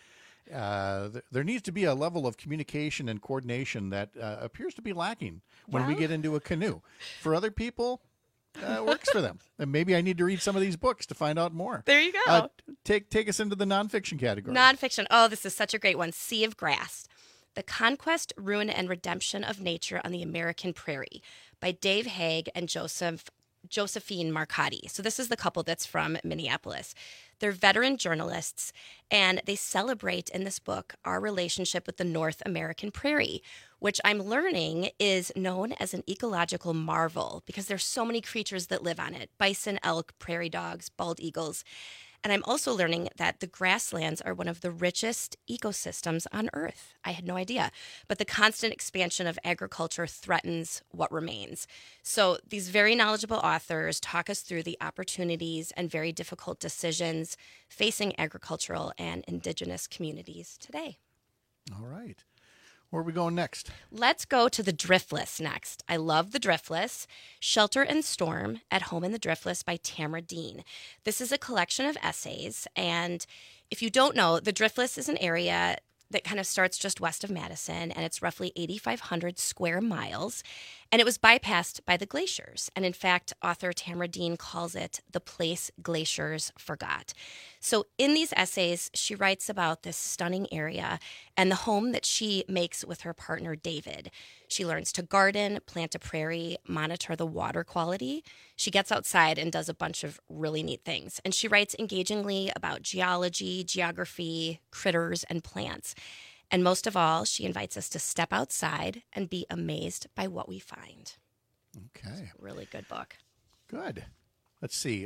there needs to be a level of communication and coordination that appears to be lacking when we get into a canoe. For other people, it works for them. And maybe I need to read some of these books to find out more. There you go. Take us into the nonfiction category. Nonfiction. Oh, this is such a great one. Sea of Grass. The Conquest, Ruin, and Redemption of Nature on the American Prairie by Dave Haig and Josephine Marcotti. So this is the couple that's from Minneapolis. They're veteran journalists, and they celebrate in this book our relationship with the North American prairie, which I'm learning is known as an ecological marvel because there's so many creatures that live on it: bison, elk, prairie dogs, bald eagles. And I'm also learning that the grasslands are one of the richest ecosystems on Earth. I had no idea. But the constant expansion of agriculture threatens what remains. So these very knowledgeable authors talk us through the opportunities and very difficult decisions facing agricultural and indigenous communities today. All right. Where are we going next? Let's go to the Driftless next. I love the Driftless. Shelter and Storm, At Home in the Driftless by Tamara Dean. This is a collection of essays, and if you don't know, the Driftless is an area that kind of starts just west of Madison, and it's roughly 8,500 square miles, and it was bypassed by the glaciers. And in fact, author Tamara Dean calls it the place glaciers forgot. So in these essays, she writes about this stunning area and the home that she makes with her partner, David. She learns to garden, plant a prairie, monitor the water quality. She gets outside and does a bunch of really neat things. And she writes engagingly about geology, geography, critters, and plants. And most of all, she invites us to step outside and be amazed by what we find. Okay. It's a really good book. Good. Let's see.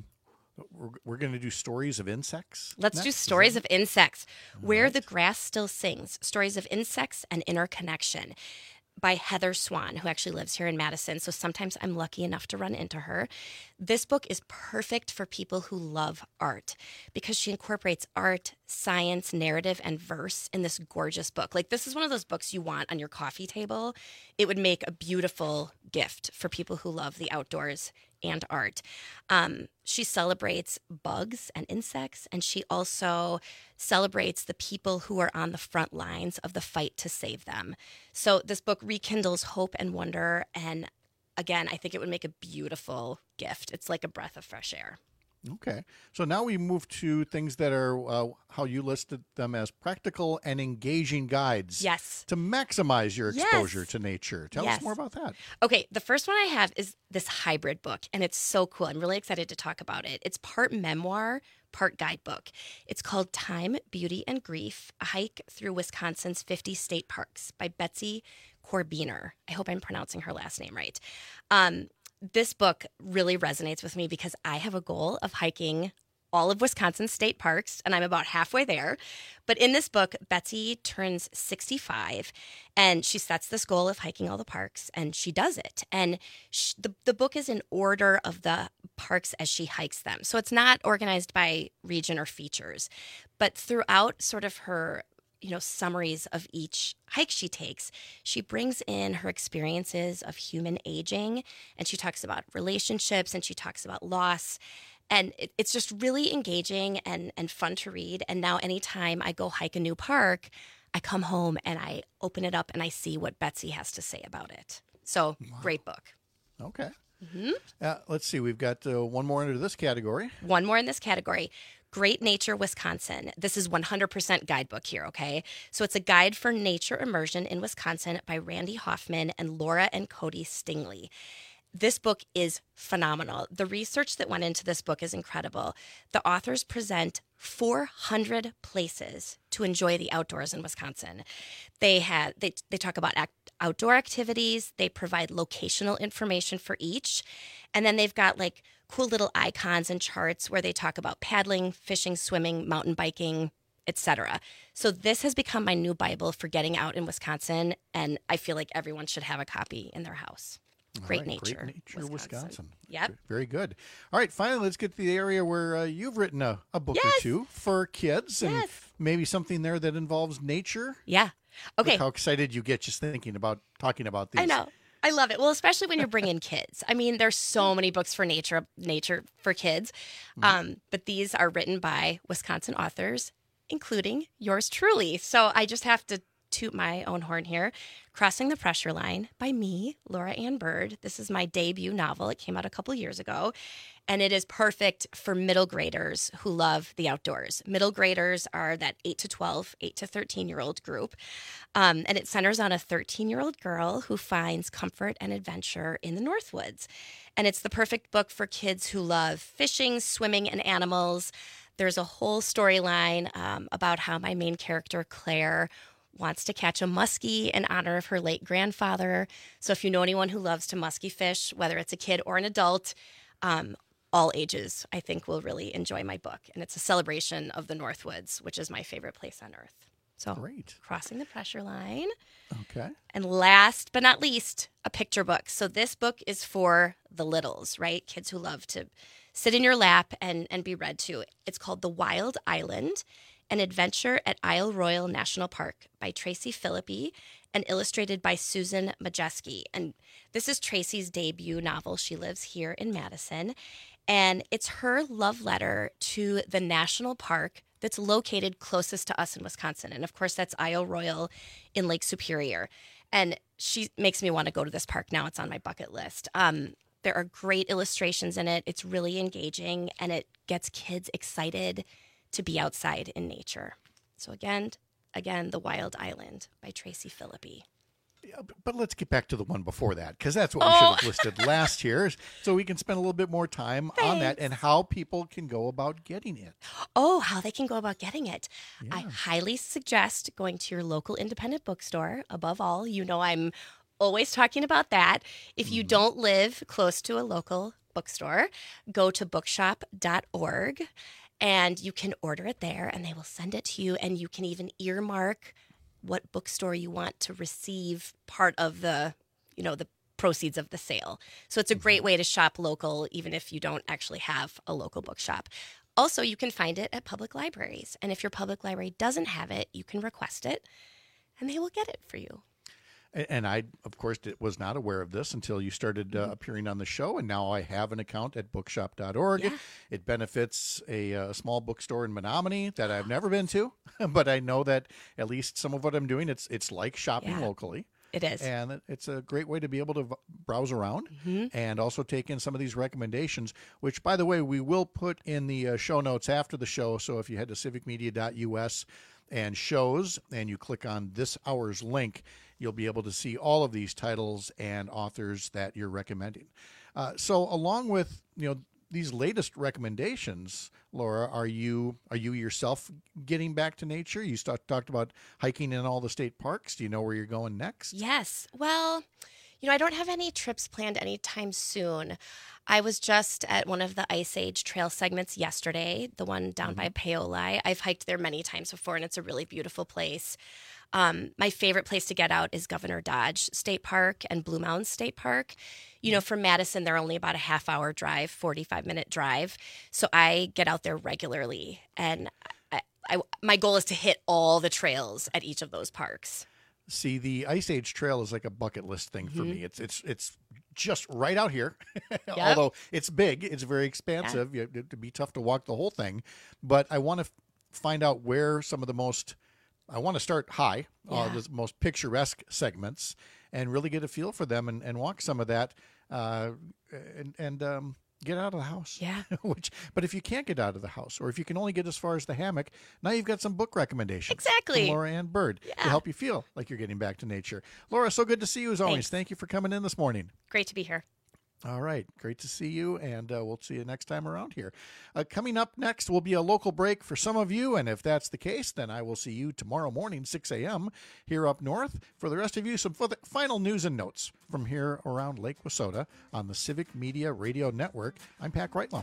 We're going to do stories of insects. Let's do stories of insects. Where the Grass Still Sings. Stories of insects and interconnection by Heather Swan, who actually lives here in Madison. So sometimes I'm lucky enough to run into her. This book is perfect for people who love art because she incorporates art, science, narrative, and verse in this gorgeous book. Like, this is one of those books you want on your coffee table. It would make a beautiful gift for people who love the outdoors and art. She celebrates bugs and insects, and she also celebrates the people who are on the front lines of the fight to save them. So this book rekindles hope and wonder, and again, I think it would make a beautiful gift. It's like a breath of fresh air. Okay. So now we move to things that are how you listed them as practical and engaging guides. Yes. To maximize your exposure to nature. Tell us more about that. Okay. The first one I have is this hybrid book, and it's so cool. I'm really excited to talk about it. It's part memoir, part guidebook. It's called Time, Beauty, and Grief, A Hike Through Wisconsin's 50 State Parks by Betsy Corbiner. I hope I'm pronouncing her last name right. This book really resonates with me because I have a goal of hiking all of Wisconsin's state parks, and I'm about halfway there. But in this book, Betsy turns 65, and she sets this goal of hiking all the parks, and she does it. And the book is in order of the parks as she hikes them. So it's not organized by region or features. But throughout sort of her summaries of each hike she takes, she brings in her experiences of human aging, and she talks about relationships, and she talks about loss. And it's just really engaging and fun to read. And now anytime I go hike a new park, I come home and I open it up and I see what Betsy has to say about it. So, Great book. Okay. Mm-hmm. Let's see. We've got one more under this category. One more in this category. Great Nature, Wisconsin. This is 100% guidebook here, okay? So it's a guide for nature immersion in Wisconsin by Randy Hoffman and Laura and Cody Stingley. This book is phenomenal. The research that went into this book is incredible. The authors present 400 places to enjoy the outdoors in Wisconsin. They talk about outdoor activities. They provide locational information for each. And then they've got like cool little icons and charts where they talk about paddling, fishing, swimming, mountain biking, etc. So this has become my new Bible for getting out in Wisconsin, and I feel like everyone should have a copy in their house. Great nature, Wisconsin. Yep. Very good. All right, finally, let's get to the area where you've written a book or two for kids, and maybe something there that involves nature. Yeah. Okay. Look how excited you get just thinking about talking about these. I know. I love it. Well, especially when you're bringing kids. I mean, there's so many books for nature for kids, but these are written by Wisconsin authors, including yours truly. So I just have to toot my own horn here. Crossing the Pressure Line by me, Laura Ann Bird. This is my debut novel. It came out a couple years ago, and it is perfect for middle graders who love the outdoors. Middle graders are that 8 to 12, 8 to 13-year-old group, and it centers on a 13-year-old girl who finds comfort and adventure in the Northwoods. And it's the perfect book for kids who love fishing, swimming, and animals. There's a whole storyline about how my main character, Claire, wants to catch a muskie in honor of her late grandfather. So if you know anyone who loves to muskie fish, whether it's a kid or an adult, all ages, I think, will really enjoy my book. And it's a celebration of the Northwoods, which is my favorite place on earth. So great. Crossing the Pressure Line. Okay. And last but not least, a picture book. So this book is for the littles, right? Kids who love to sit in your lap and be read to. It's called The Wild Island, An Adventure at Isle Royale National Park by Tracy Philippi and illustrated by Susan Majeski. And this is Tracy's debut novel. She lives here in Madison. And it's her love letter to the national park that's located closest to us in Wisconsin. And of course, that's Isle Royale in Lake Superior. And she makes me want to go to this park now. It's on my bucket list. There are great illustrations in it. It's really engaging, and it gets kids excited to be outside in nature. So again, The Wild Island by Tracy Philippi. Yeah, but let's get back to the one before that, because that's what we should have listed last year, so we can spend a little bit more time on that and how people can go about getting it. Oh, how they can go about getting it. Yeah. I highly suggest going to your local independent bookstore. Above all, you know I'm always talking about that. If you don't live close to a local bookstore, go to bookshop.org. And you can order it there, and they will send it to you. And you can even earmark what bookstore you want to receive part of the proceeds of the sale. So it's a great way to shop local, even if you don't actually have a local bookshop. Also, you can find it at public libraries. And if your public library doesn't have it, you can request it, and they will get it for you. And I, of course, was not aware of this until you started appearing on the show, and now I have an account at bookshop.org. Yeah. It benefits a small bookstore in Menominee that I've never been to, but I know that at least some of what I'm doing, it's like shopping locally. It is. And it's a great way to be able to browse around and also take in some of these recommendations, which, by the way, we will put in the show notes after the show. So if you head to civicmedia.us and shows and you click on this hour's link, you'll be able to see all of these titles and authors that you're recommending. So along with, these latest recommendations, Laura, are you yourself getting back to nature? You talked about hiking in all the state parks. Do you know where you're going next? Yes. Well, I don't have any trips planned anytime soon. I was just at one of the Ice Age trail segments yesterday, the one down by Paoli. I've hiked there many times before, and it's a really beautiful place. My favorite place to get out is Governor Dodge State Park and Blue Mountain State Park. From Madison, they're only about a half-hour drive, 45-minute drive. So I get out there regularly, and my goal is to hit all the trails at each of those parks. See, the Ice Age Trail is like a bucket list thing for me. It's just right out here. Yep. Although it's big, it's very expansive. Yeah. It'd be tough to walk the whole thing. But I want to find out where some of the most, I want to start high, the most picturesque segments, and really get a feel for them and walk some of that and get out of the house. Yeah. But if you can't get out of the house, or if you can only get as far as the hammock, now you've got some book recommendations. Exactly. From Laura Ann Bird to help you feel like you're getting back to nature. Laura, so good to see you as always. Thanks. Thank you for coming in this morning. Great to be here. All right. Great to see you, and we'll see you next time around here. Coming up next will be a local break for some of you, and if that's the case, then I will see you tomorrow morning, 6 a.m. here up north. For the rest of you, some final news and notes from here around Lake Wissota on the Civic Media Radio Network. I'm Pat Kreitlow.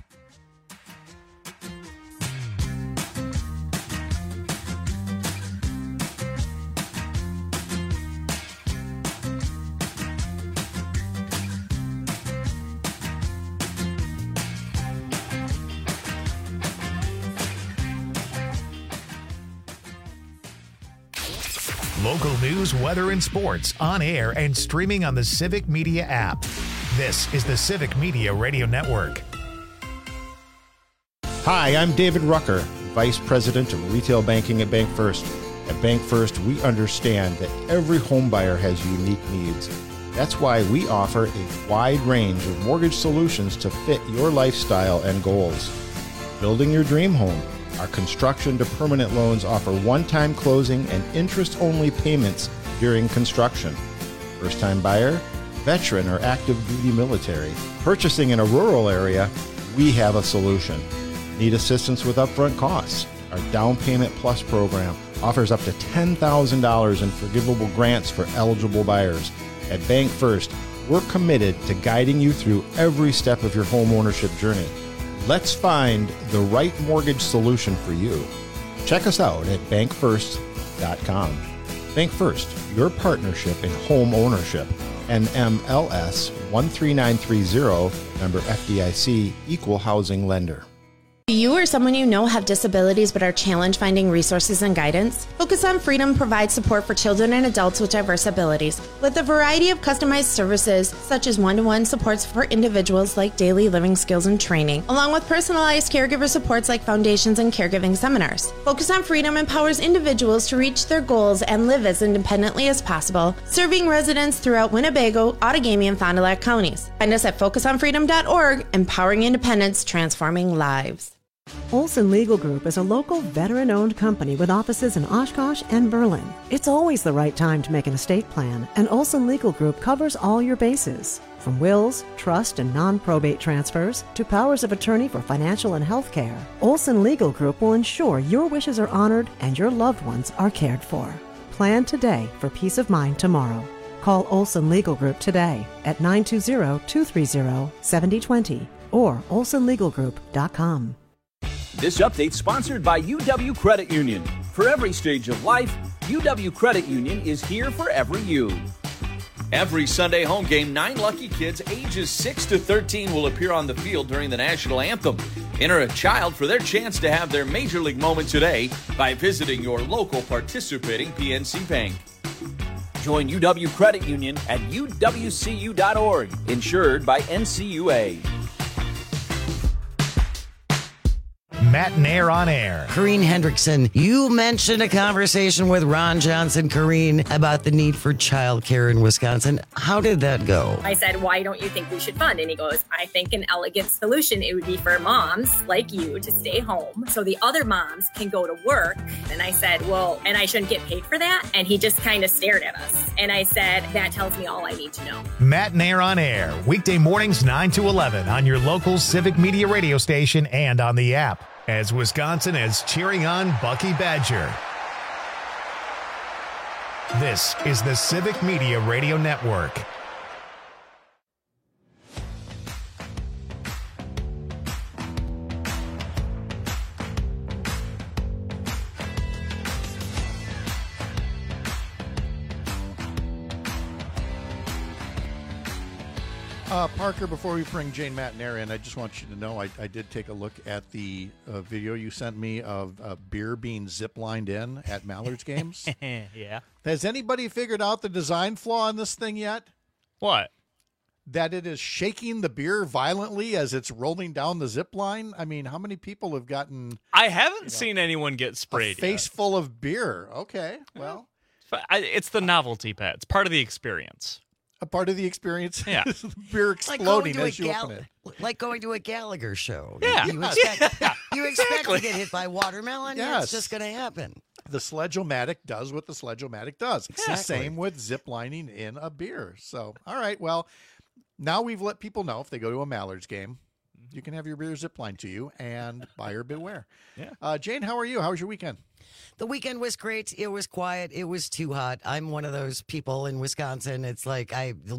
Local news, weather, and sports on air and streaming on the Civic Media app. This is the Civic Media Radio Network. Hi, I'm David Rucker, Vice President of Retail Banking at Bank First. At Bank First, we understand that every home buyer has unique needs. That's why we offer a wide range of mortgage solutions to fit your lifestyle and goals. Building your dream home. Our construction to permanent loans offer one-time closing and interest-only payments during construction. First-time buyer, veteran, or active duty military. Purchasing in a rural area, we have a solution. Need assistance with upfront costs? Our Down Payment Plus program offers up to $10,000 in forgivable grants for eligible buyers. At Bank First, we're committed to guiding you through every step of your home ownership journey. Let's find the right mortgage solution for you. Check us out at bankfirst.com. Bank First, your partnership in home ownership. NMLS 13930, member FDIC, equal housing lender. Do you or someone you know have disabilities but are challenged finding resources and guidance? Focus on Freedom provides support for children and adults with diverse abilities, with a variety of customized services such as one-to-one supports for individuals like daily living skills and training, along with personalized caregiver supports like foundations and caregiving seminars. Focus on Freedom empowers individuals to reach their goals and live as independently as possible, serving residents throughout Winnebago, Outagamie, and Fond du Lac counties. Find us at focusonfreedom.org, empowering independence, transforming lives. Olson Legal Group is a local veteran-owned company with offices in Oshkosh and Berlin. It's always the right time to make an estate plan, and Olson Legal Group covers all your bases. From wills, trust, and non-probate transfers to powers of attorney for financial and health care, Olson Legal Group will ensure your wishes are honored and your loved ones are cared for. Plan today for peace of mind tomorrow. Call Olson Legal Group today at 920-230-7020 or olsonlegalgroup.com. This update sponsored by UW Credit Union. For every stage of life, UW Credit Union is here for every you. Every Sunday home game, 9 lucky kids ages 6 to 13 will appear on the field during the national anthem. Enter a child for their chance to have their major league moment today by visiting your local participating PNC Bank. Join UW Credit Union at uwcu.org, insured by NCUA. Matt Nair on air. Corrine Hendrickson, you mentioned a conversation with Ron Johnson, Corrine, about the need for childcare in Wisconsin. How did that go? I said, why don't you think we should fund? And he goes, I think an elegant solution, it would be for moms like you to stay home so the other moms can go to work. And I said, well, and I shouldn't get paid for that? And he just kind of stared at us. And I said, that tells me all I need to know. Matt Nair on air, weekday mornings 9 to 11 on your local Civic Media radio station and on the app. As Wisconsin is cheering on Bucky Badger. This is the Civic Media Radio Network. Parker, before we bring Jane Matt Nair in, I just want you to know I did take a look at the video you sent me of beer being zip-lined in at Mallards games. Yeah. Has anybody figured out the design flaw in this thing yet? What? That it is shaking the beer violently as it's rolling down the zip line? I mean, how many people have gotten... I haven't seen anyone get sprayed a face full of beer. Okay, well... It's the novelty, Pat. It's part of the experience. A part of the experience? Yeah. Beer exploding as you open it. Like going to a Gallagher show. Yeah. You expect to get hit by watermelon? Yes. It's just going to happen. The Sledge-O-Matic does what the Sledge-O-Matic does. Exactly. Same with zip lining in a beer. So, all right, well, Now we've let people know if they go to a Mallards game, you can have your beer zipline to you, and buyer beware. Yeah. Jane, how are you? How was your weekend? The weekend was great. It was quiet. It was too hot. I'm one of those people in Wisconsin. It's like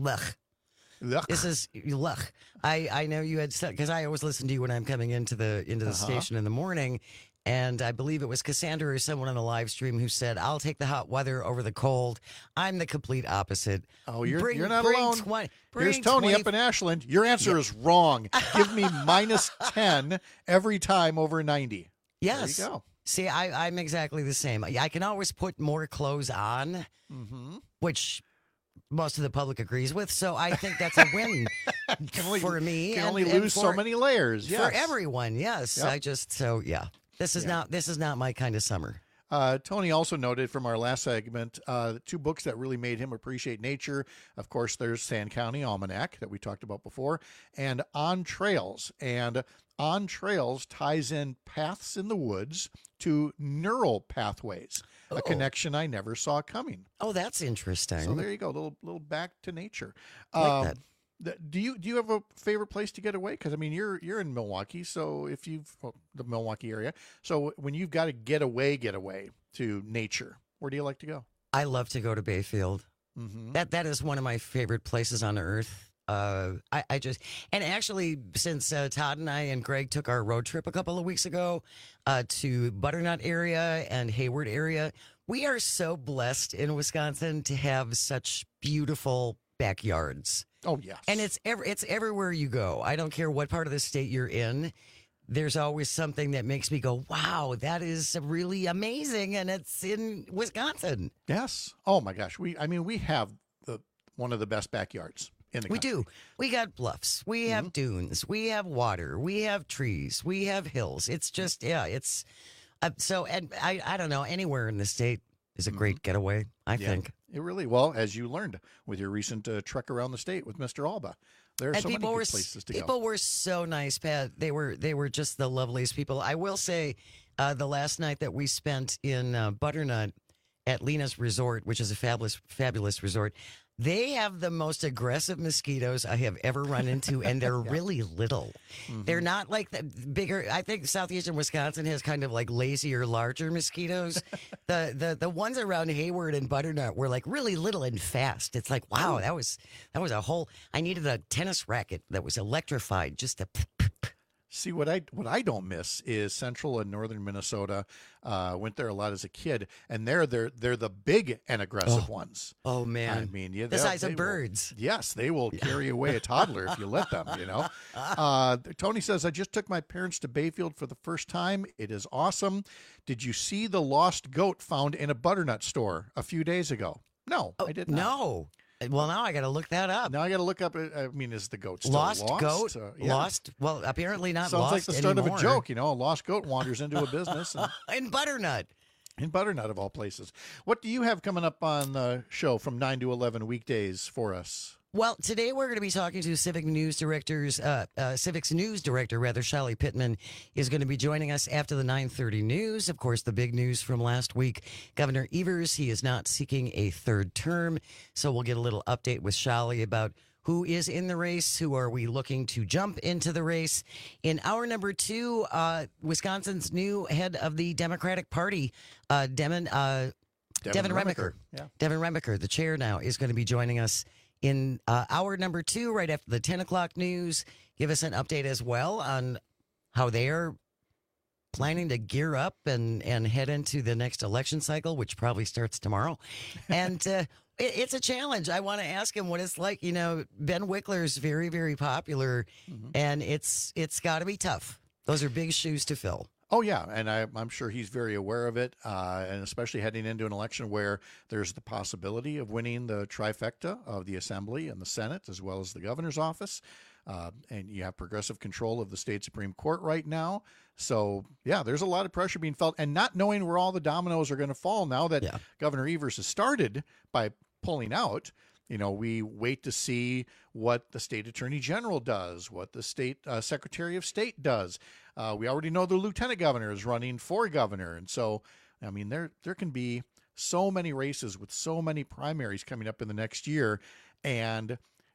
This is luck. I know you had said, because I always listen to you when I'm coming into the station in the morning, and I believe it was Cassandra or someone on the live stream who said, "I'll take the hot weather over the cold." I'm the complete opposite. Oh, you're not alone. Here's Tony up in Ashland. Your answer is wrong. Give me -10 every time over 90. Yes. There you go. See, I'm exactly the same. I can always put more clothes on, which most of the public agrees with. So I think that's a win for me. You can only lose so many layers. Yes. For everyone, yes. Yep. This is not my kind of summer. Tony also noted from our last segment, 2 books that really made him appreciate nature. Of course, there's Sand County Almanac that we talked about before, and On Trails. And On Trails ties in paths in the woods to neural pathways, a connection I never saw coming. Oh, that's interesting. So there you go, little back to nature. Like that. Do you have a favorite place to get away? Because I mean, you're in Milwaukee, so the Milwaukee area. So when you've got to get away to nature, where do you like to go? I love to go to Bayfield. Mm-hmm. That is one of my favorite places on earth. Actually, since Todd and I and Greg took our road trip a couple of weeks ago to Butternut area and Hayward area, we are so blessed in Wisconsin to have such beautiful backyards. Oh, yes. And it's everywhere you go. I don't care what part of the state you're in. There's always something that makes me go, wow, that is really amazing. And it's in Wisconsin. Yes. Oh, my gosh. We have one of the best backyards in the country. We do. We got bluffs. We have dunes. We have water. We have trees. We have hills. It's just, it's and I don't know, anywhere in the state is a great getaway, I think. It really, well, as you learned with your recent trek around the state with Mr. Alba. There are so many good places to go. People were so nice, Pat. They were just the loveliest people. I will say the last night that we spent in Butternut at Lena's Resort, which is a fabulous resort, they have the most aggressive mosquitoes I have ever run into, and they're really little. Mm-hmm. They're not like the bigger. I think southeastern Wisconsin has kind of like lazier, larger mosquitoes. The ones around Hayward and Butternut were like really little and fast. It's like, wow, that was a whole. I needed a tennis racket that was electrified just to. See, what I don't miss is central and northern Minnesota. Went there a lot as a kid, and they're the big and aggressive ones. Oh man! I mean, the size of birds. Yes, they will carry away a toddler if you let them. Tony says, I just took my parents to Bayfield for the first time. It is awesome. Did you see the lost goat found in a butternut store a few days ago? No, I did not. No. Well, now I got to look that up. Now I got to look up. I mean, is the goat still lost? Goat? Yeah. Lost? Well, apparently not Sounds lost like the start anymore. of a joke. A lost goat wanders into a business. In Butternut. In Butternut, of all places. What do you have coming up on the show from 9 to 11 weekdays for us? Well, today we're going to be talking to Civics News Director, Shally Pittman is going to be joining us after the 9:30 news. Of course, the big news from last week, Governor Evers, he is not seeking a third term. So we'll get a little update with Shally about who is in the race, who are we looking to jump into the race. In hour number 2, Wisconsin's new head of the Democratic Party, Devin Remaker. Yeah. Devin Remaker, the chair now, is going to be joining us in hour number 2, right after the 10 o'clock news. Give us an update as well on how they are planning to gear up and head into the next election cycle, which probably starts tomorrow. And it's a challenge. I want to ask him what it's like. Ben Wickler's very, very popular, and it's got to be tough. Those are big shoes to fill. Oh, yeah, and I'm sure he's very aware of it, and especially heading into an election where there's the possibility of winning the trifecta of the Assembly and the Senate, as well as the governor's office, and you have progressive control of the state Supreme Court right now. So, yeah, there's a lot of pressure being felt, and not knowing where all the dominoes are going to fall now that Governor Evers has started by pulling out. We wait to see what the state attorney general does, what the state secretary of state does. We already know the lieutenant governor is running for governor. And so, I mean, there can be so many races with so many primaries coming up in the next year. And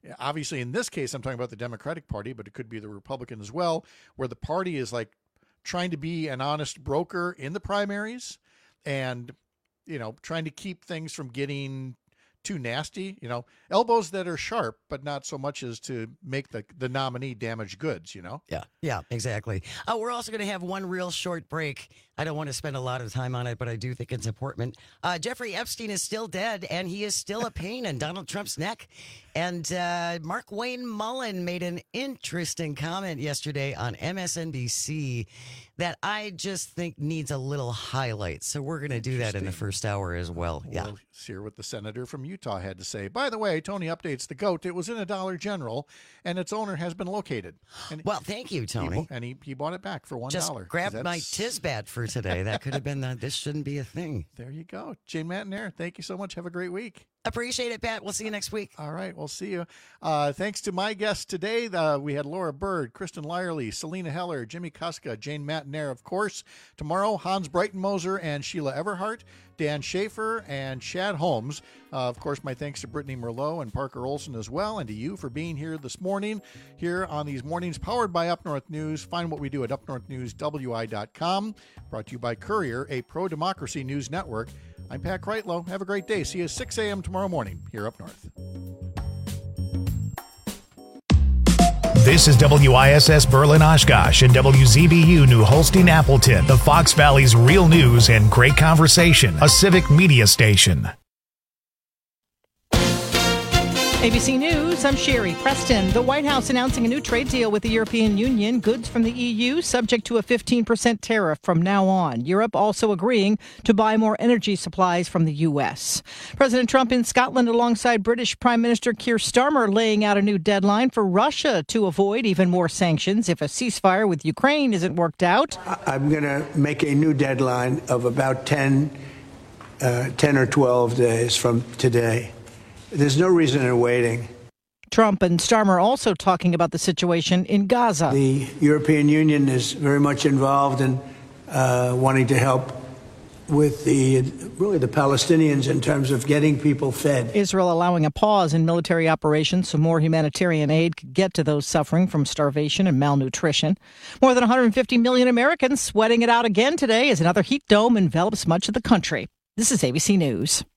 obviously in this case, I'm talking about the Democratic Party, but it could be the Republican as well, where the party is like trying to be an honest broker in the primaries and, trying to keep things from getting too nasty, elbows that are sharp, but not so much as to make the nominee damage goods, Yeah, exactly. We're also going to have one real short break. I don't want to spend a lot of time on it, but I do think it's important. Jeffrey Epstein is still dead, and he is still a pain in Donald Trump's neck. And Mark Wayne Mullen made an interesting comment yesterday on MSNBC that I just think needs a little highlight. So we're going to do that in the first hour as well. Yeah. We'll hear what the senator from Utah had to say. By the way, Tony updates the GOAT. It was in a Dollar General, and its owner has been located. And well, thank you, Tony. He bought it back for $1. Just grabbed my Tisbat for today. That could have been this shouldn't be a thing. There you go. Jane Matanair, thank you so much. Have a great week. Appreciate it, Pat. We'll see you next week. All right, we'll see you. Thanks to my guests today. We had Laura Bird, Kristen Lyerly, Selena Heller, Jimmy Kuska, Jane Matanair, of course. Tomorrow, Hans Breitenmoser and Sheila Everhart, Dan Schaefer, and Chad Holmes. Of course, my thanks to Brittany Merlot and Parker Olson as well, and to you for being here this morning, here on these mornings, powered by Up North News. Find what we do at upnorthnewswi.com. Brought to you by Courier, a pro-democracy news network. I'm Pat Kreitlow. Have a great day. See you at 6 a.m. tomorrow morning here up north. This is WISS Berlin Oshkosh and WZBU New Holstein Appleton, the Fox Valley's real news and great conversation, a civic media station. ABC News, I'm Sherry Preston. The White House announcing a new trade deal with the European Union. Goods from the EU subject to a 15% tariff from now on. Europe also agreeing to buy more energy supplies from the U.S. President Trump in Scotland alongside British Prime Minister Keir Starmer laying out a new deadline for Russia to avoid even more sanctions if a ceasefire with Ukraine isn't worked out. I'm going to make a new deadline of about 10 or 12 days from today. There's no reason in waiting. Trump and Starmer also talking about the situation in Gaza. The European Union is very much involved in wanting to help with the Palestinians in terms of getting people fed. Israel allowing a pause in military operations so more humanitarian aid could get to those suffering from starvation and malnutrition. More than 150 million Americans sweating it out again today as another heat dome envelops much of the country. This is ABC News.